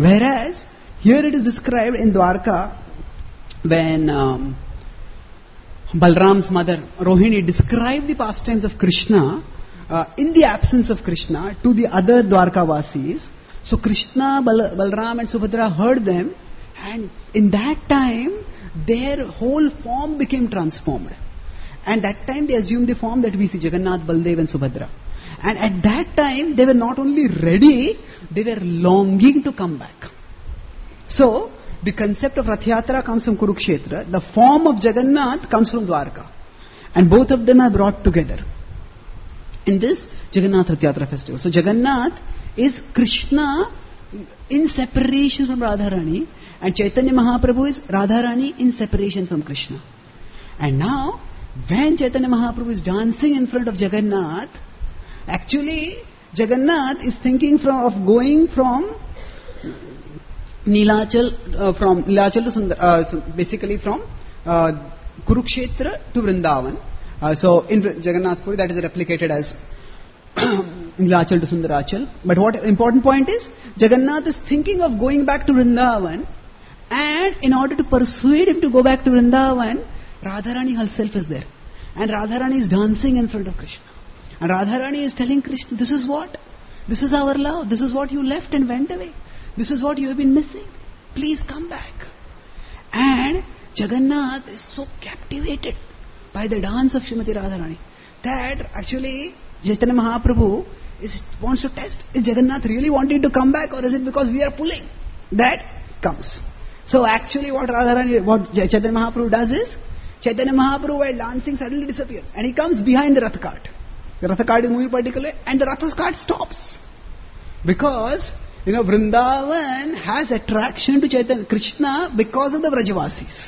Whereas here it is described in Dwarka when Balram's mother, Rohini, described the pastimes of Krishna in the absence of Krishna to the other Dwarkavasis. So Krishna, Balram and Subhadra heard them, and in that time their whole form became transformed. And that time they assumed the form that we see, Jagannath, Baldev and Subhadra. And at that time they were not only ready, they were longing to come back. So the concept of Rath Yatra comes from Kurukshetra, the form of Jagannath comes from Dwarka. And both of them are brought together in this Jagannath Rath Yatra festival. So Jagannath is Krishna in separation from Radharani, and Chaitanya Mahaprabhu is Radharani in separation from Krishna. And now, when Chaitanya Mahaprabhu is dancing in front of Jagannath, actually Jagannath is thinking of going from Nilachal to Sundar, basically from Kurukshetra to Vrindavan. So in Jagannath Puri that is replicated as Nilachal to Sundarachal. But what important point is, Jagannath is thinking of going back to Vrindavan, and in order to persuade him to go back to Vrindavan, Radharani herself is there. And Radharani is dancing in front of Krishna. And Radharani is telling Krishna, this is what? This is our love. This is what you left and went away. This is what you have been missing. Please come back. And Jagannath is so captivated by the dance of Srimati Radharani that actually Chaitanya Mahaprabhu wants to test, is Jagannath really wanting to come back, or is it because we are pulling that comes? So actually what Chaitanya Mahaprabhu does is, Chaitanya Mahaprabhu while dancing suddenly disappears and he comes behind the Rath cart. The Rath cart is moving particularly and the Rath cart stops. Because Vrindavan has attraction to Chaitanya Krishna because of the Vrajavasis.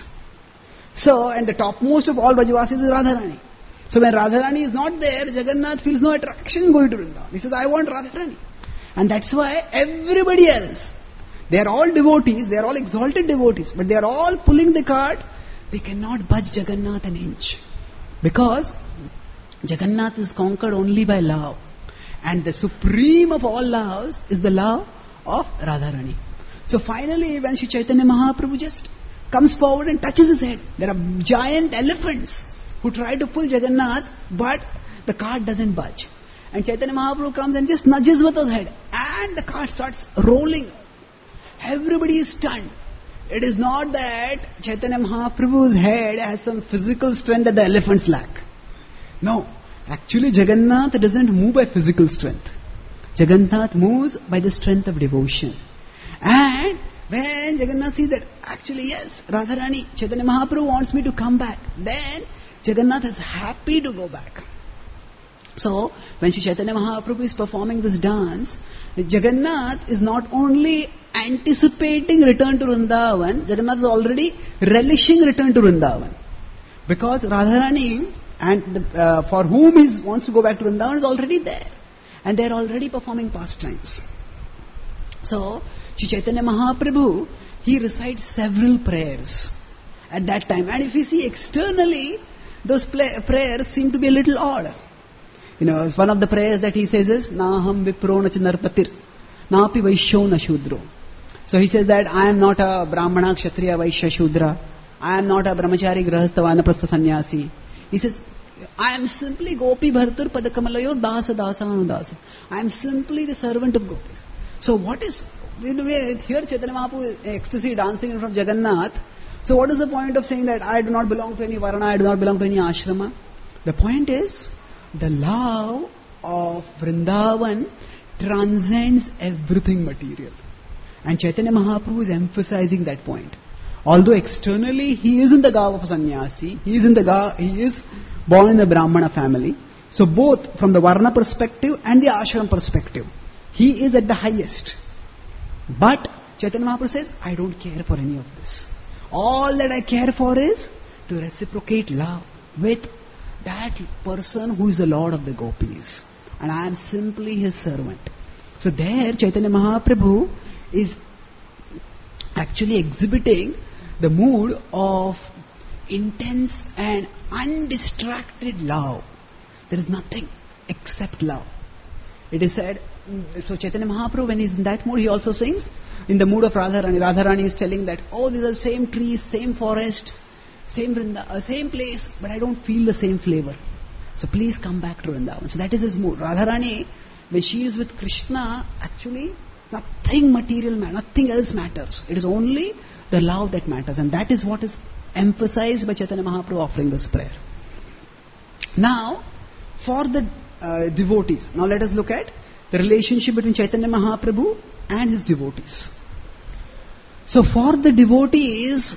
So, and the topmost of all Vrajavasis is Radharani. So when Radharani is not there, Jagannath feels no attraction going to Vrindavan. He says, I want Radharani. And that's why everybody else, they are all devotees, they are all exalted devotees, but they are all pulling the cart. They cannot budge Jagannath an inch. Because Jagannath is conquered only by love. And the supreme of all loves is the love of Radharani. So finally, when Sri Chaitanya Mahaprabhu just comes forward and touches his head, there are giant elephants who try to pull Jagannath, but the cart doesn't budge. And Chaitanya Mahaprabhu comes and just nudges with his head, and the cart starts rolling. Everybody is stunned. It is not that Chaitanya Mahaprabhu's head has some physical strength that the elephants lack. No. Actually, Jagannath doesn't move by physical strength. Jagannath moves by the strength of devotion. And when Jagannath sees that, actually yes, Radharani, Chaitanya Mahaprabhu wants me to come back, then Jagannath is happy to go back. So, when Sri Chaitanya Mahaprabhu is performing this dance, Jagannath is not only anticipating return to Vrindavan, Jagannath is already relishing return to Vrindavan. Because Radharani, and for whom he wants to go back to Vrindavan, is already there. And they are already performing pastimes. So, Sri Chaitanya Mahaprabhu, he recites several prayers at that time. And if you see externally, those prayers seem to be a little odd. One of the prayers that he says is, Naham vipro na chanarpatir, napi vaishyo na shudro. So he says that I am not a Brahmana, Kshatriya, Vaishya, Shudra. I am not a Brahmachari, Grahastha, Vanaprastha, Sannyasi. He says, I am simply Gopi Bhartur Padakamalayor Dasa Dasa Anudasa. I am simply the servant of Gopis. So what is, here Chaitanya Mahaprabhu is ecstasy dancing in front of Jagannath. So what is the point of saying that I do not belong to any Varna, I do not belong to any ashrama? The point is, the love of Vrindavan transcends everything material. And Chaitanya Mahaprabhu is emphasizing that point. Although externally he is in the garb of a sannyasi, he is born in the Brahmana family. So both from the Varna perspective and the ashram perspective, he is at the highest. But Chaitanya Mahaprabhu says, I don't care for any of this. All that I care for is to reciprocate love with that person who is the Lord of the Gopis. And I am simply his servant. So there Chaitanya Mahaprabhu is actually exhibiting the mood of intense and undistracted love. There is nothing except love. It is said, so Chaitanya Mahaprabhu, when he is in that mood, he also sings in the mood of Radharani. Radharani is telling that, oh, these are same trees, same forest, same place, but I don't feel the same flavor. So please come back to Vrindavan. So that is his mood. Radharani, when she is with Krishna, actually nothing material matters, nothing else matters. It is only the love that matters, and that is what is emphasized by Chaitanya Mahaprabhu offering this prayer. Now, for the devotees, now let us look at the relationship between Chaitanya Mahaprabhu and his devotees. So for the devotees,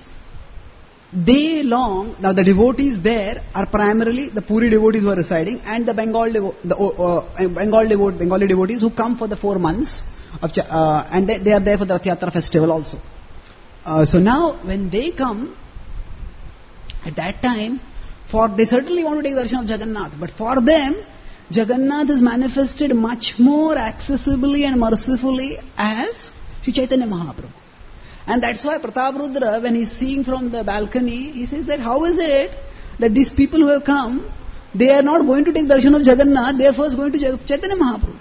now the devotees there are primarily the Puri devotees who are residing, and the Bengali devotees who come for the 4 months and they are there for the Rath Yatra festival also. So now when they come, at that time, they certainly want to take darshan of Jagannath, but for them, Jagannath is manifested much more accessibly and mercifully as Sri Chaitanya Mahaprabhu. And that's why Pratap Rudra, when he's seeing from the balcony, he says that how is it that these people who have come, they are not going to take darshan of Jagannath, they are first going to Chaitanya Mahaprabhu.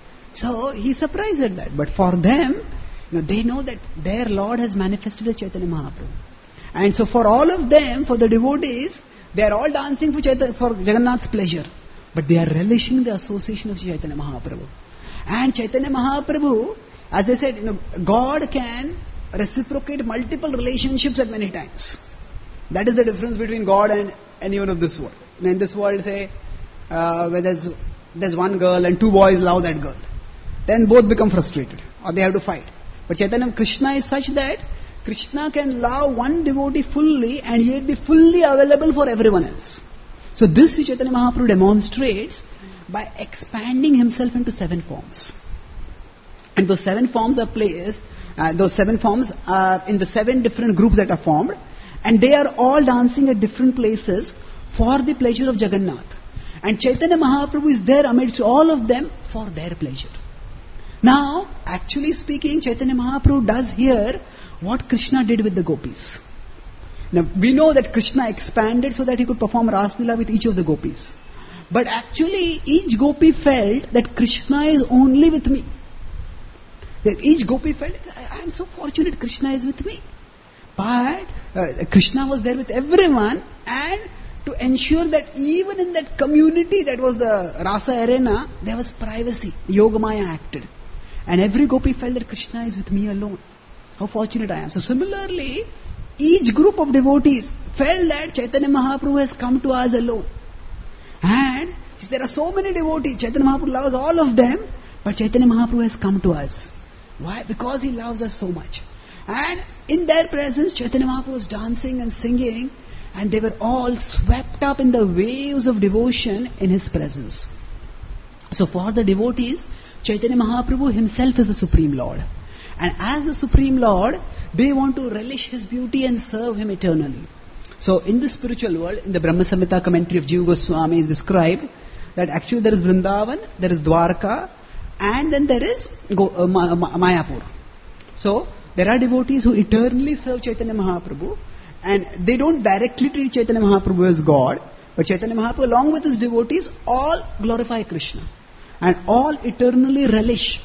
So he's surprised at that. But for them, they know that their Lord has manifested as Chaitanya Mahaprabhu. And so for all of them, for the devotees, they are all dancing for Jagannath's pleasure. But they are relishing the association of Chaitanya Mahaprabhu. And Chaitanya Mahaprabhu, as I said, God can reciprocate multiple relationships at many times. That is the difference between God and anyone of this world. In this world, say, where there's one girl and 2 boys love that girl, then both become frustrated or they have to fight. But Chaitanya Krishna is such that Krishna can love one devotee fully and yet be fully available for everyone else. So this Chaitanya Mahaprabhu demonstrates by expanding himself into 7 forms. And those 7 forms are placed, those 7 forms are in the 7 different groups that are formed, and they are all dancing at different places for the pleasure of Jagannath. And Chaitanya Mahaprabhu is there amidst all of them for their pleasure. Now, actually speaking, Chaitanya Mahaprabhu does here what Krishna did with the gopis. Now, we know that Krishna expanded so that he could perform Ras Leela with each of the gopis. But actually, each gopi felt that Krishna is only with me. That each gopi felt, I am so fortunate Krishna is with me. But Krishna was there with everyone, and to ensure that even in that community that was the Rasa arena, there was privacy. Yogamaya acted. And every gopi felt that Krishna is with me alone. How fortunate I am. So similarly, each group of devotees felt that Chaitanya Mahaprabhu has come to us alone. And there are so many devotees, Chaitanya Mahaprabhu loves all of them, but Chaitanya Mahaprabhu has come to us. Why? Because he loves us so much. And in their presence, Chaitanya Mahaprabhu was dancing and singing, and they were all swept up in the waves of devotion in his presence. So for the devotees, Chaitanya Mahaprabhu himself is the Supreme Lord. And as the Supreme Lord, they want to relish his beauty and serve him eternally. So in the spiritual world, in the Brahma Samhita commentary of Jiva Goswami is described that actually there is Vrindavan, there is Dwarka, and then there is Mayapur. So there are devotees who eternally serve Chaitanya Mahaprabhu, and they don't directly treat Chaitanya Mahaprabhu as God, but Chaitanya Mahaprabhu along with his devotees all glorify Krishna. And all eternally relish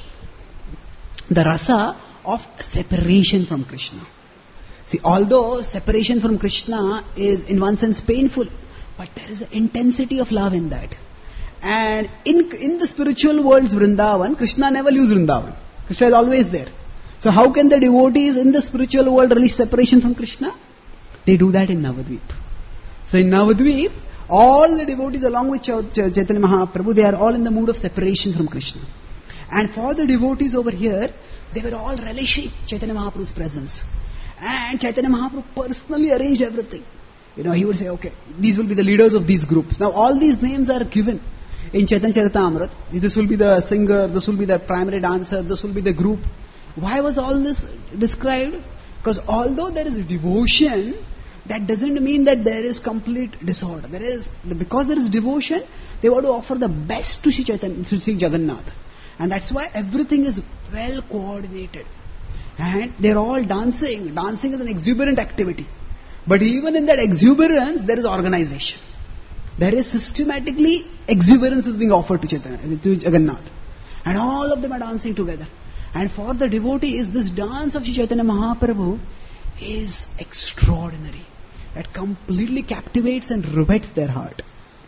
the rasa of separation from Krishna. See, although separation from Krishna is in one sense painful, but there is an intensity of love in that. And in the spiritual world's Vrindavan, Krishna never leaves Vrindavan. Krishna is always there. So how can the devotees in the spiritual world relish separation from Krishna? They do that in Navadvip. So in Navadvip, all the devotees along with Chaitanya Mahaprabhu, they are all in the mood of separation from Krishna. And for the devotees over here, they were all relishing Chaitanya Mahaprabhu's presence. And Chaitanya Mahaprabhu personally arranged everything. He would say, okay, these will be the leaders of these groups. Now all these names are given in Chaitanya Charitamrita. This will be the singer, this will be the primary dancer, this will be the group. Why was all this described? Because although there is devotion, that doesn't mean that there is complete disorder. Because there is devotion, they want to offer the best to Sri Jagannath. And that's why everything is well coordinated. And they're all dancing. Dancing is an exuberant activity. But even in that exuberance, there is organization. There is systematically exuberance is being offered to Jagannath. And all of them are dancing together. And for the devotees, this dance of Chaitanya Mahaprabhu is extraordinary. that completely captivates and rivets their heart.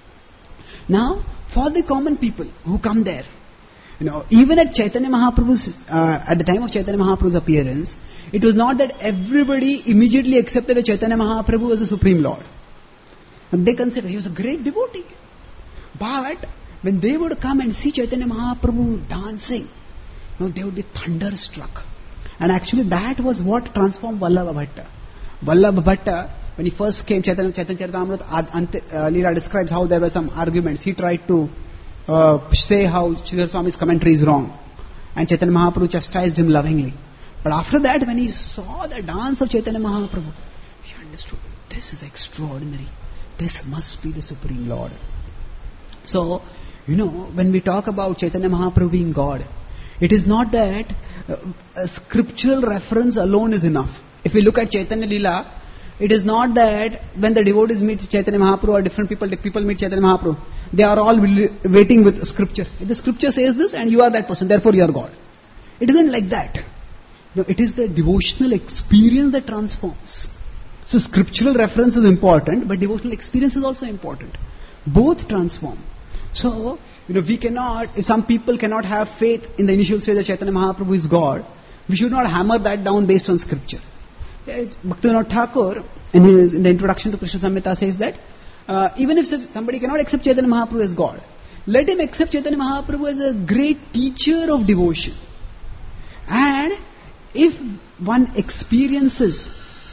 Now, for the common people who come there, even at Chaitanya Mahaprabhu's, at the time of Chaitanya Mahaprabhu's appearance, it was not that everybody immediately accepted that Chaitanya Mahaprabhu as the Supreme Lord. And they considered he was a great devotee. But when they would come and see Chaitanya Mahaprabhu dancing, they would be thunderstruck. And actually that was what transformed Vallabha Bhatta. Vallabha Bhatta, when he first came, Chaitanya Charitamrita Leela describes how there were some arguments. He tried to say how Sridhar Swami's commentary is wrong. And Chaitanya Mahaprabhu chastised him lovingly. But after that, when he saw the dance of Chaitanya Mahaprabhu, he understood, this is extraordinary. This must be the Supreme Lord. So, when we talk about Chaitanya Mahaprabhu being God, it is not that a scriptural reference alone is enough. If we look at Chaitanya Leela, it is not that when the devotees meet Chaitanya Mahaprabhu or different people meet Chaitanya Mahaprabhu, they are all waiting with scripture. If the scripture says this and you are that person, therefore you are God. It isn't like that. No, it is the devotional experience that transforms. So scriptural reference is important, but devotional experience is also important. Both transform. So, we cannot, if some people cannot have faith in the initial stage that Chaitanya Mahaprabhu is God, we should not hammer that down based on scripture. Bhaktivinoda Thakur, in the introduction to Krishna Samhita, says that even if somebody cannot accept Chaitanya Mahaprabhu as God, let him accept Chaitanya Mahaprabhu as a great teacher of devotion. And if one experiences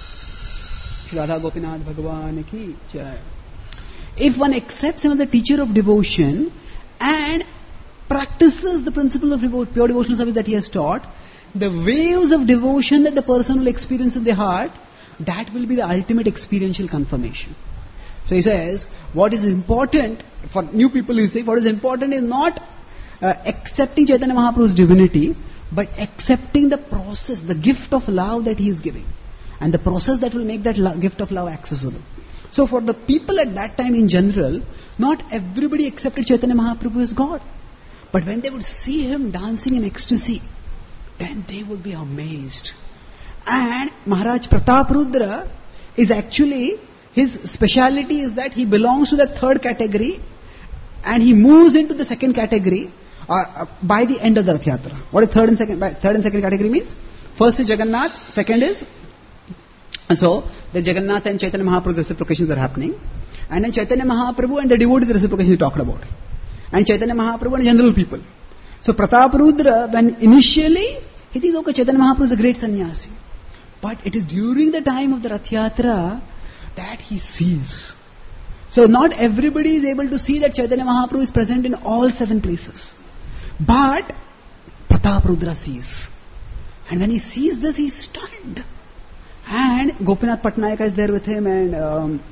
Radha Gopinath Bhagavan ki jai, if one accepts him as a teacher of devotion and practices the principle of pure devotional service that he has taught, the waves of devotion that the person will experience in the heart, that will be the ultimate experiential confirmation. So he says, what is important, for new people he says, what is important is not accepting Chaitanya Mahaprabhu's divinity, but accepting the process, the gift of love that he is giving. And the process that will make that gift of love accessible. So for the people at that time in general, not everybody accepted Chaitanya Mahaprabhu as God. But when they would see him dancing in ecstasy, then they would be amazed. And Maharaj Prataprudra is actually, his speciality is that he belongs to the third category and he moves into the second category by the end of the Rath Yatra. What is third and second category means? First is Jagannath, second is, and so the Jagannath and Chaitanya Mahaprabhu reciprocations are happening, and then Chaitanya Mahaprabhu and the devotees reciprocation we talked about, and Chaitanya Mahaprabhu and general people. So Prataprudra, when initially he thinks, okay, Chaitanya Mahaprabhu is a great sannyasi, but it is during the time of the Rath Yatra that he sees. So not everybody is able to see that Chaitanya Mahaprabhu is present in all 7 places, but Prataprudra sees, and when he sees this, he is stunned. And Gopinath Patnayaka is there with him, and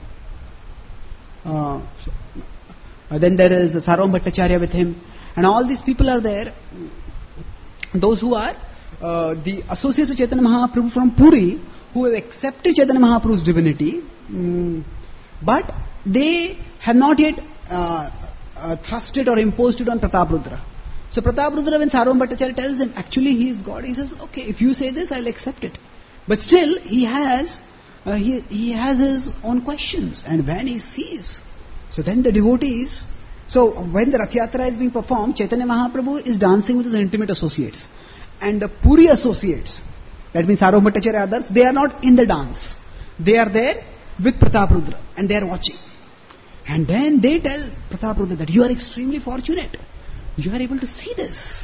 then there is Sarvam Bhattacharya with him, and all these people are there. Those who are the associates of Chaitanya Mahaprabhu from Puri, who have accepted Chaitanya Mahaprabhu's divinity, but they have not yet thrust it or imposed it on Prataprudra. So Prataprudra, when Sarvam Bhattacharya tells him, actually he is God, he says, okay, if you say this, I'll accept it. But still, he has his own questions, and when he sees, so then the devotees, so when the Rath Yatra is being performed, Chaitanya Mahaprabhu is dancing with his intimate associates, and the Puri associates, that means Sarvam Bhattacharya others, they are not in the dance, they are there with Prataprudra, and they are watching, and then they tell Prataprudra that you are extremely fortunate, you are able to see this,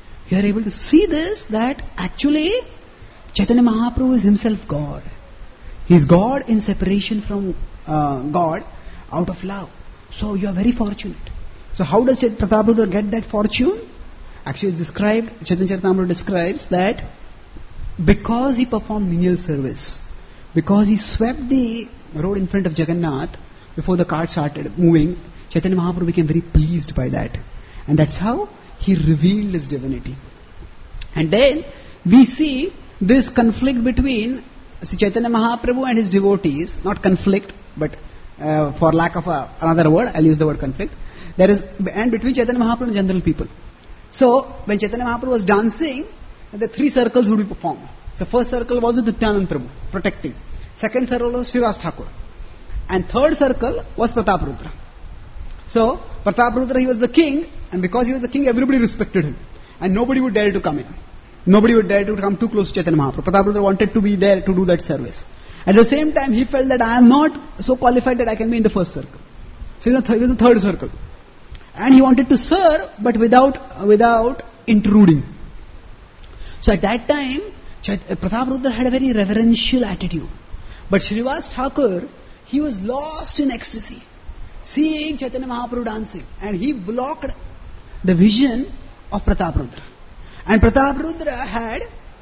that actually Chaitanya Mahaprabhu is himself God. He is God in separation from God out of love. So you are very fortunate. So how does Prataprudra get that fortune? Actually it's described, Chaitanya Charitamrita describes that because he performed menial service, because he swept the road in front of Jagannath before the cart started moving, Chaitanya Mahaprabhu became very pleased by that. And that's how he revealed his divinity. And then we see this conflict between Chaitanya Mahaprabhu and his devotees, not conflict, but for lack of another word, I'll use the word conflict. There is, and between Chaitanya Mahaprabhu and general people. So, when Chaitanya Mahaprabhu was dancing, the 3 circles would be performed. So, first circle was with Nityanand Prabhu, protecting. Second circle was Srivas Thakur. And third circle was Prataprudra. So, Prataprudra, he was the king, and because he was the king, everybody respected him. And nobody would dare to come in. Nobody would dare to come too close to Chaitanya Mahaprabhu. Prataprudra wanted to be there to do that service. At the same time, he felt that I am not so qualified that I can be in the first circle. So he was in the third circle. And he wanted to serve, but without intruding. So at that time, Prataprudra had a very reverential attitude. But Srinivas Thakur, he was lost in ecstasy, seeing Chaitanya Mahaprabhu dancing. And he blocked the vision of Prataprudra. And Prataprudra had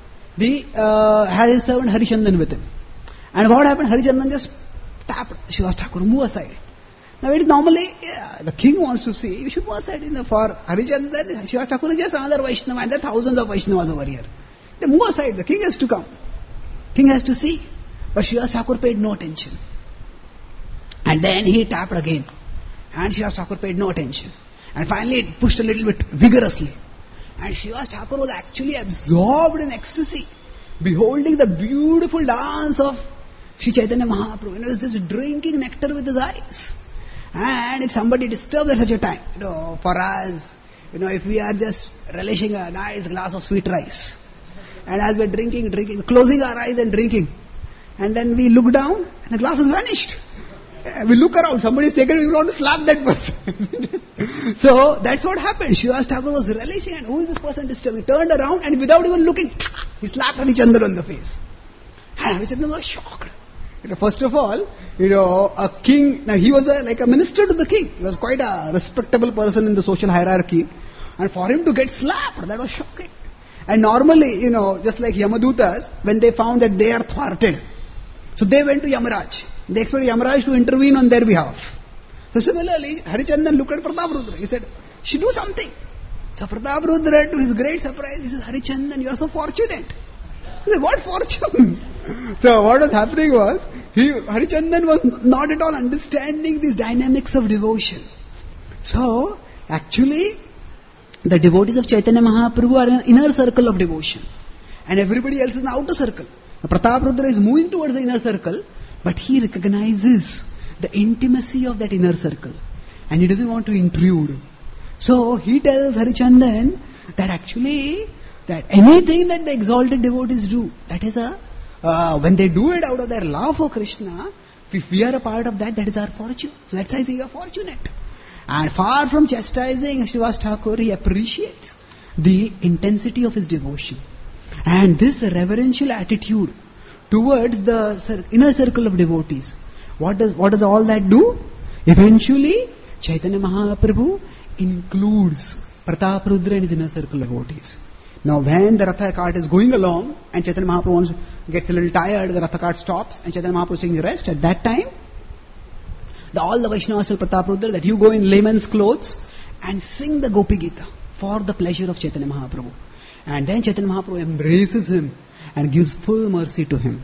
his servant Harichandan with him. And what happened? Harichandan just tapped Srinivas Thakur, move aside. Now it is normally, the king wants to see, you should move aside. For Harichandan, Srinivas Thakur is just another Vaishnava, and there are thousands of Vaishnavas over here. They move aside, the king has to come. King has to see. But Srinivas Thakur paid no attention. And then he tapped again. And Srinivas Thakur paid no attention. And finally it pushed a little bit vigorously. And Srinivas Thakur was actually absorbed in ecstasy, beholding the beautiful dance of Sri Chaitanya Mahaprabhu. He was just drinking nectar with his eyes. And if somebody disturbs at such a time, for us, if we are just relishing a nice glass of sweet rice, and as we're drinking, closing our eyes and drinking, and then we look down, and the glass has vanished. We look around, somebody is taken, we want to slap that person. So that's what happened. Srinivas Thakur was relishing, and who is this person disturbing? He turned around, and without even looking, he slapped Harichandan on the face. And Harichandan was shocked. First of all, a king, now he was like a minister to the king. He was quite a respectable person in the social hierarchy. And for him to get slapped, that was shocking. And normally, just like Yamadutas, when they found that they are thwarted, so they went to Yamaraj. They expected Yamaraj to intervene on their behalf. So similarly, Harichandan looked at Prataprudra. He said, she do something. So Prataprudra, to his great surprise, he says, Harichandan, you are so fortunate. He said, what fortune? So what was happening was, Harichandan was not at all understanding these dynamics of devotion. So, actually, the devotees of Chaitanya Mahaprabhu are in an inner circle of devotion. And everybody else is in the outer circle. Prataprudra is moving towards the inner circle, but he recognizes the intimacy of that inner circle. And he doesn't want to intrude. So, he tells Harichandan that actually, that anything that the exalted devotees do, that is when they do it out of their love for Krishna, if we are a part of that, that is our fortune. So that's why I say you are fortunate. And far from chastising Srinivas Thakur, he appreciates the intensity of his devotion. And this reverential attitude towards the inner circle of devotees, what does all that do? Eventually, Chaitanya Mahaprabhu includes Prataprudra in his inner circle of devotees. Now when the Ratha cart is going along and Chaitanya Mahaprabhu gets a little tired, the Ratha cart stops and Chaitanya Mahaprabhu is taking rest. At that time, all the Vaishnavas tell Prataprudra that you go in layman's clothes and sing the Gopi Gita for the pleasure of Chaitanya Mahaprabhu. And then Chaitanya Mahaprabhu embraces him and gives full mercy to him.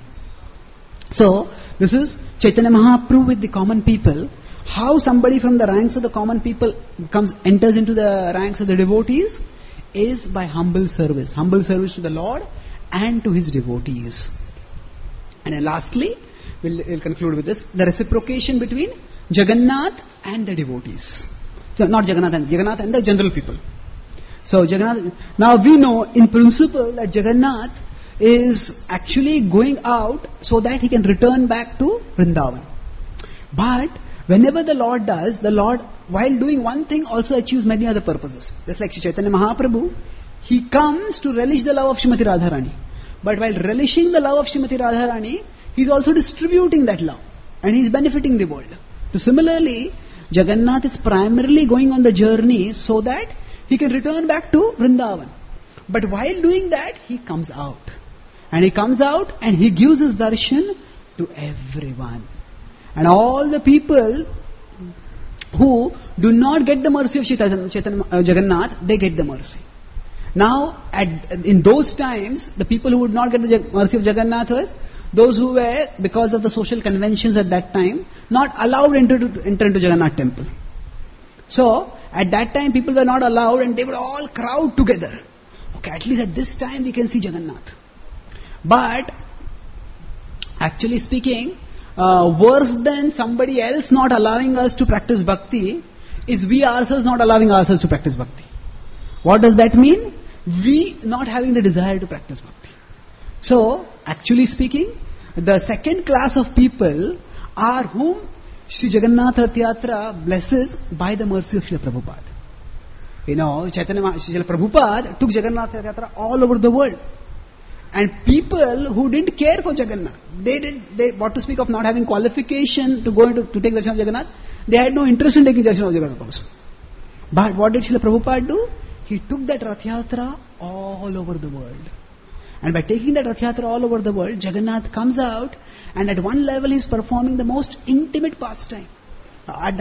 So, this is Chaitanya Mahaprabhu with the common people. How somebody from the ranks of the common people enters into the ranks of the devotees is by humble service to the Lord and to his devotees. And then lastly, we'll conclude with this, the reciprocation between Jagannath and the devotees. So not Jagannath and the general people. So Jagannath, now we know in principle that Jagannath is actually going out so that he can return back to Vrindavan. But whenever the Lord does, the Lord, while doing one thing, also achieves many other purposes. Just like Sri Chaitanya Mahaprabhu, he comes to relish the love of Srimati Radharani. But while relishing the love of Srimati Radharani, he is also distributing that love. And he is benefiting the world. So similarly, Jagannath is primarily going on the journey so that he can return back to Vrindavan. But while doing that, he comes out. And he comes out and he gives his darshan to everyone. And all the people who do not get the mercy of Jagannath, they get the mercy. Now, in those times, the people who would not get the mercy of Jagannath was those who were, because of the social conventions at that time, not allowed to enter into Jagannath temple. So, at that time, people were not allowed and they would all crowd together. Okay, at least at this time we can see Jagannath. But, actually speaking, worse than somebody else not allowing us to practice bhakti is we ourselves not allowing ourselves to practice bhakti. What does that mean? We not having the desire to practice bhakti. So, actually speaking, the second class of people are whom Sri Jagannath Rath Yatra blesses by the mercy of Srila Prabhupada. You know, Srila Prabhupada took Jagannath Rath Yatra all over the world. And people who didn't care for Jagannath, they what to speak of not having qualification to go into to take darshan of Jagannath, they had no interest in taking darshan of Jagannath also. But what did Srila Prabhupada do? He took that Rath Yatra all over the world. And by taking that Rath Yatra all over the world, Jagannath comes out, and at one level he is performing the most intimate pastime, at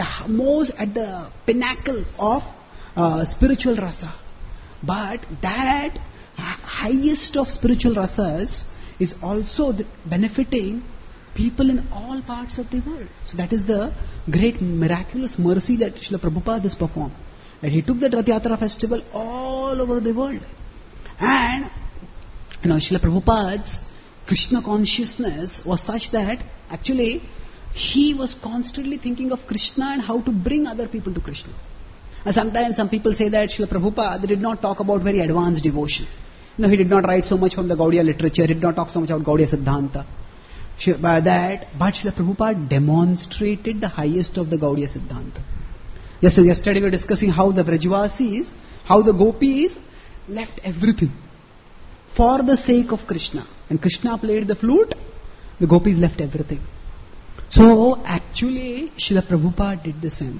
the pinnacle of spiritual rasa. But that highest of spiritual rasas is also benefiting people in all parts of the world. So that is the great miraculous mercy that Srila Prabhupada has performed. That he took the Rath Yatra festival all over the world. And you know, Srila Prabhupada's Krishna consciousness was such that actually he was constantly thinking of Krishna and how to bring other people to Krishna. And sometimes some people say that Srila Prabhupada did not talk about very advanced devotion. No, he did not write so much from the Gaudiya literature, he did not talk so much about Gaudiya Siddhanta. By that, but Srila Prabhupada demonstrated the highest of the Gaudiya Siddhanta. Just yesterday we were discussing how the Vrajvasis, how the Gopis left everything for the sake of Krishna. When Krishna played the flute, the Gopis left everything. So actually Srila Prabhupada did the same.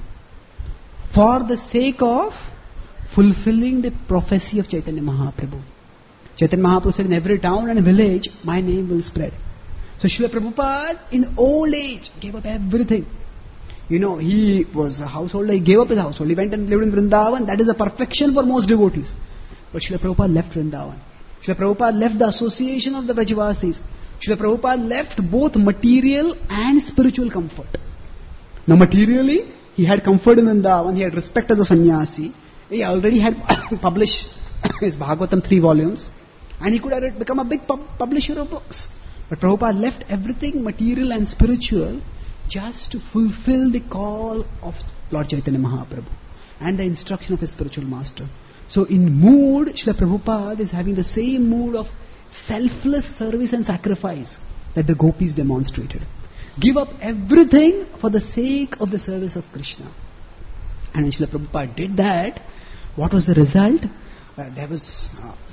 For the sake of fulfilling the prophecy of Chaitanya Mahaprabhu. Chaitanya Mahaprabhu said, in every town and village, my name will spread. So Srila Prabhupada in old age gave up everything. You know, he was a householder, he gave up his household. He went and lived in Vrindavan. That is a perfection for most devotees. But Srila Prabhupada left Vrindavan. Srila Prabhupada left the association of the Vrajvasis. Srila Prabhupada left both material and spiritual comfort. Now materially, he had comfort in Vrindavan, he had respect as a sannyasi. He already had published his Bhagavatam 3 volumes. And he could have become a big publisher of books. But Prabhupada left everything material and spiritual just to fulfill the call of Lord Chaitanya Mahaprabhu and the instruction of his spiritual master. So in mood, Srila Prabhupada is having the same mood of selfless service and sacrifice that the gopis demonstrated. Give up everything for the sake of the service of Krishna. And when Srila Prabhupada did that, what was the result? There was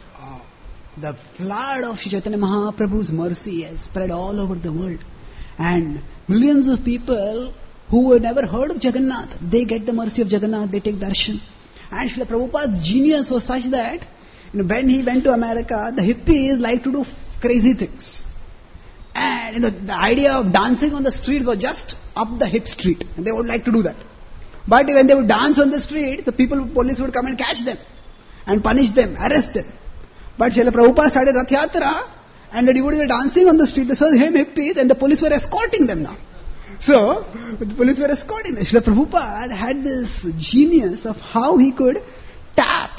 the flood of Chaitanya Mahaprabhu's mercy has spread all over the world. And millions of people who had never heard of Jagannath, they get the mercy of Jagannath, they take darshan. And Srila Prabhupada's genius was such that when he went to America, the hippies like to do crazy things. And the idea of dancing on the streets was just up the hip street. And they would like to do that. But when they would dance on the street, the police would come and catch them and punish them, arrest them. But Srila Prabhupada started Rath Yatra, and the devotees were dancing on the street. They saw him hippies, and the police were escorting them now. So, the police were escorting them. Srila Prabhupada had this genius of how he could tap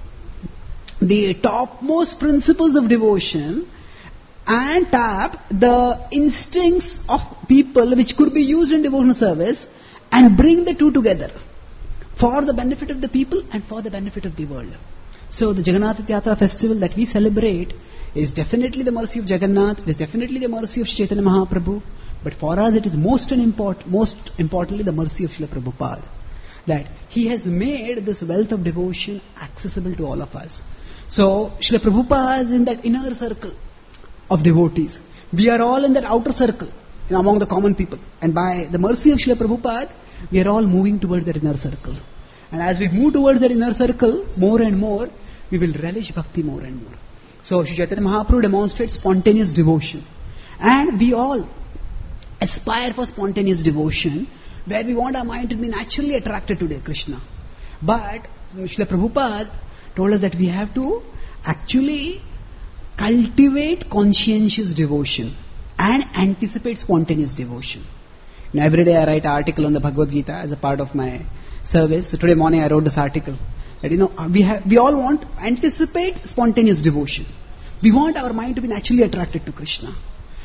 the topmost principles of devotion and tap the instincts of people which could be used in devotional service and bring the two together for the benefit of the people and for the benefit of the world. So the Jagannath Yatra festival that we celebrate is definitely the mercy of Jagannath, it is definitely the mercy of Chaitanya Mahaprabhu, but for us it is most importantly the mercy of Srila Prabhupada. That he has made this wealth of devotion accessible to all of us. So Srila Prabhupada is in that inner circle of devotees. We are all in that outer circle, among the common people. And by the mercy of Srila Prabhupada, we are all moving towards that inner circle. And as we move towards that inner circle, more and more, we will relish bhakti more and more. So Sri Chaitanya Mahaprabhu demonstrates spontaneous devotion. And we all aspire for spontaneous devotion, where we want our mind to be naturally attracted to Krishna. But Srila Prabhupada told us that we have to actually cultivate conscientious devotion and anticipate spontaneous devotion. Now, every day I write an article on the Bhagavad Gita as a part of my service. So today morning I wrote this article that we all want to anticipate spontaneous devotion. We want our mind to be naturally attracted to Krishna.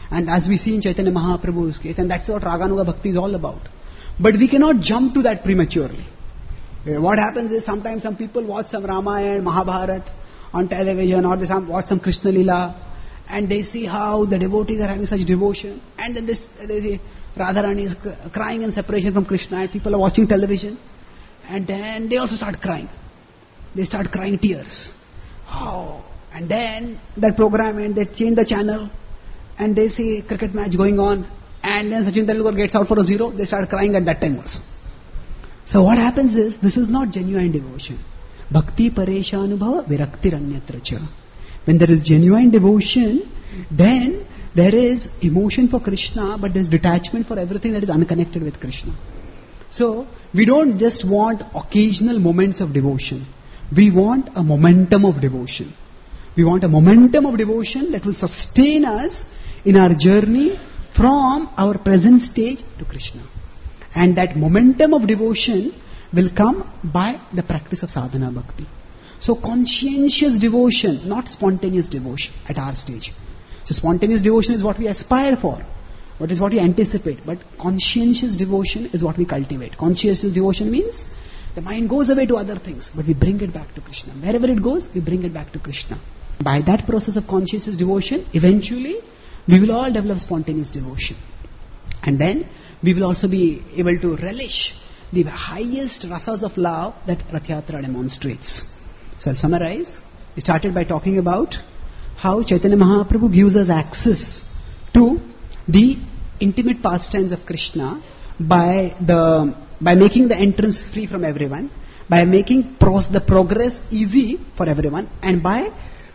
And as we see in Chaitanya Mahaprabhu's case, and that's what Raganuga Bhakti is all about. But we cannot jump to that prematurely. What happens is sometimes some people watch some Ramayana, Mahabharata on television, or they watch some Krishna Lila, and they see how the devotees are having such devotion, and then they see Radharani is crying in separation from Krishna, and people are watching television, and then they also start crying. They start crying tears. Oh. And then that program, and they change the channel, and they see cricket match going on, and then Sachin Tendulkar gets out for a 0, they start crying at that time also. So what happens is, this is not genuine devotion. Bhakti pareshanubhava viraktir anyatra cha. When there is genuine devotion, then there is emotion for Krishna, but there is detachment for everything that is unconnected with Krishna. So, we don't just want occasional moments of devotion. We want a momentum of devotion. We want a momentum of devotion that will sustain us in our journey from our present stage to Krishna. And that momentum of devotion will come by the practice of sadhana bhakti. So conscientious devotion, not spontaneous devotion at our stage. So spontaneous devotion is what we aspire for, what is what we anticipate. But conscientious devotion is what we cultivate. Conscientious devotion means the mind goes away to other things, but we bring it back to Krishna. Wherever it goes, we bring it back to Krishna. By that process of conscientious devotion, eventually we will all develop spontaneous devotion. And then we will also be able to relish the highest rasas of love that Rath Yatra demonstrates. So I'll summarize. We started by talking about how Chaitanya Mahaprabhu gives us access to the intimate pastimes of Krishna by making the entrance free from everyone, by making the progress easy for everyone, and by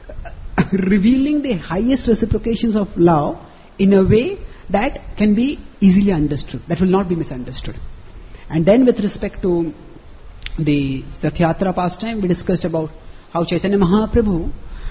revealing the highest reciprocations of love in a way that can be easily understood, that will not be misunderstood. And then with respect to the Rath Yatra pastime, we discussed about how Chaitanya Mahaprabhu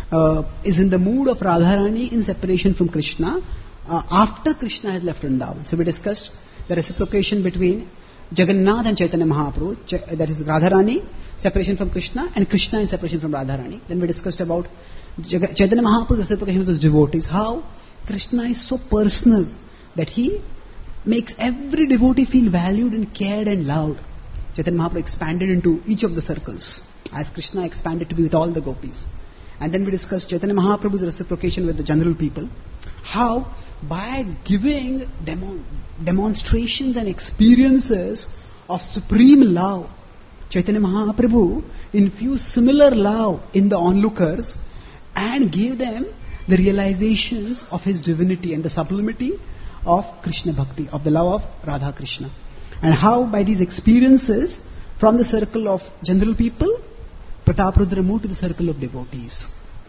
is in the mood of Radharani in separation from Krishna after Krishna has left Vrindavan. So we discussed the reciprocation between Jagannath and Chaitanya Mahaprabhu, that is Radharani, separation from Krishna, and Krishna in separation from Radharani. Then we discussed about Chaitanya Mahaprabhu's reciprocation with his devotees, how Krishna is so personal that he makes every devotee feel valued and cared and loved. Chaitanya Mahaprabhu expanded into each of the circles, as Krishna expanded to be with all the gopis. And then we discussed Chaitanya Mahaprabhu's reciprocation with the general people, how by giving demonstrations and experiences of supreme love, Chaitanya Mahaprabhu infused similar love in the onlookers and gave them the realizations of his divinity and the sublimity of Krishna Bhakti, of the love of Radha Krishna. And how by these experiences, from the circle of general people, Prataprudra moved to the circle of devotees.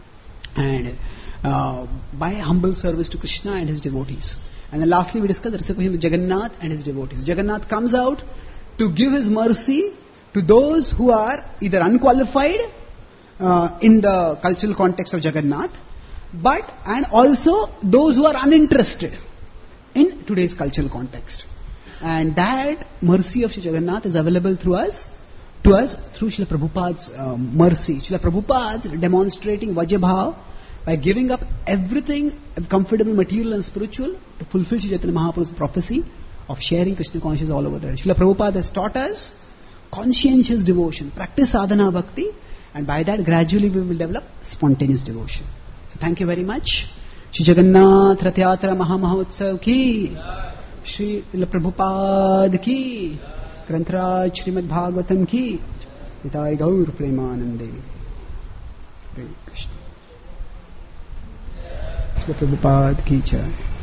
And by humble service to Krishna and his devotees. And then lastly we discussed the reciprocation with Jagannath and his devotees. Jagannath comes out to give his mercy to those who are either unqualified in the cultural context of Jagannath, and also those who are uninterested in today's cultural context. And that mercy of Sri Jagannath is available to us through Srila Prabhupada's mercy. Srila Prabhupada demonstrating Vajjabhav by giving up everything comfortable, material and spiritual to fulfill Sri Chaitanya Mahaprabhu's prophecy of sharing Krishna consciousness all over the world. Srila Prabhupada has taught us conscientious devotion, practice sadhana bhakti, and by that gradually we will develop spontaneous devotion. So thank you very much. Shri Jagannath Rath Yatra Mahamahotsav ki, Shri Prabhupada ki, Grantaraj Srimad Bhagavatam ki, Nitai Gaur Premanande. Hare Krishna. Shri Prabhupada ki jai.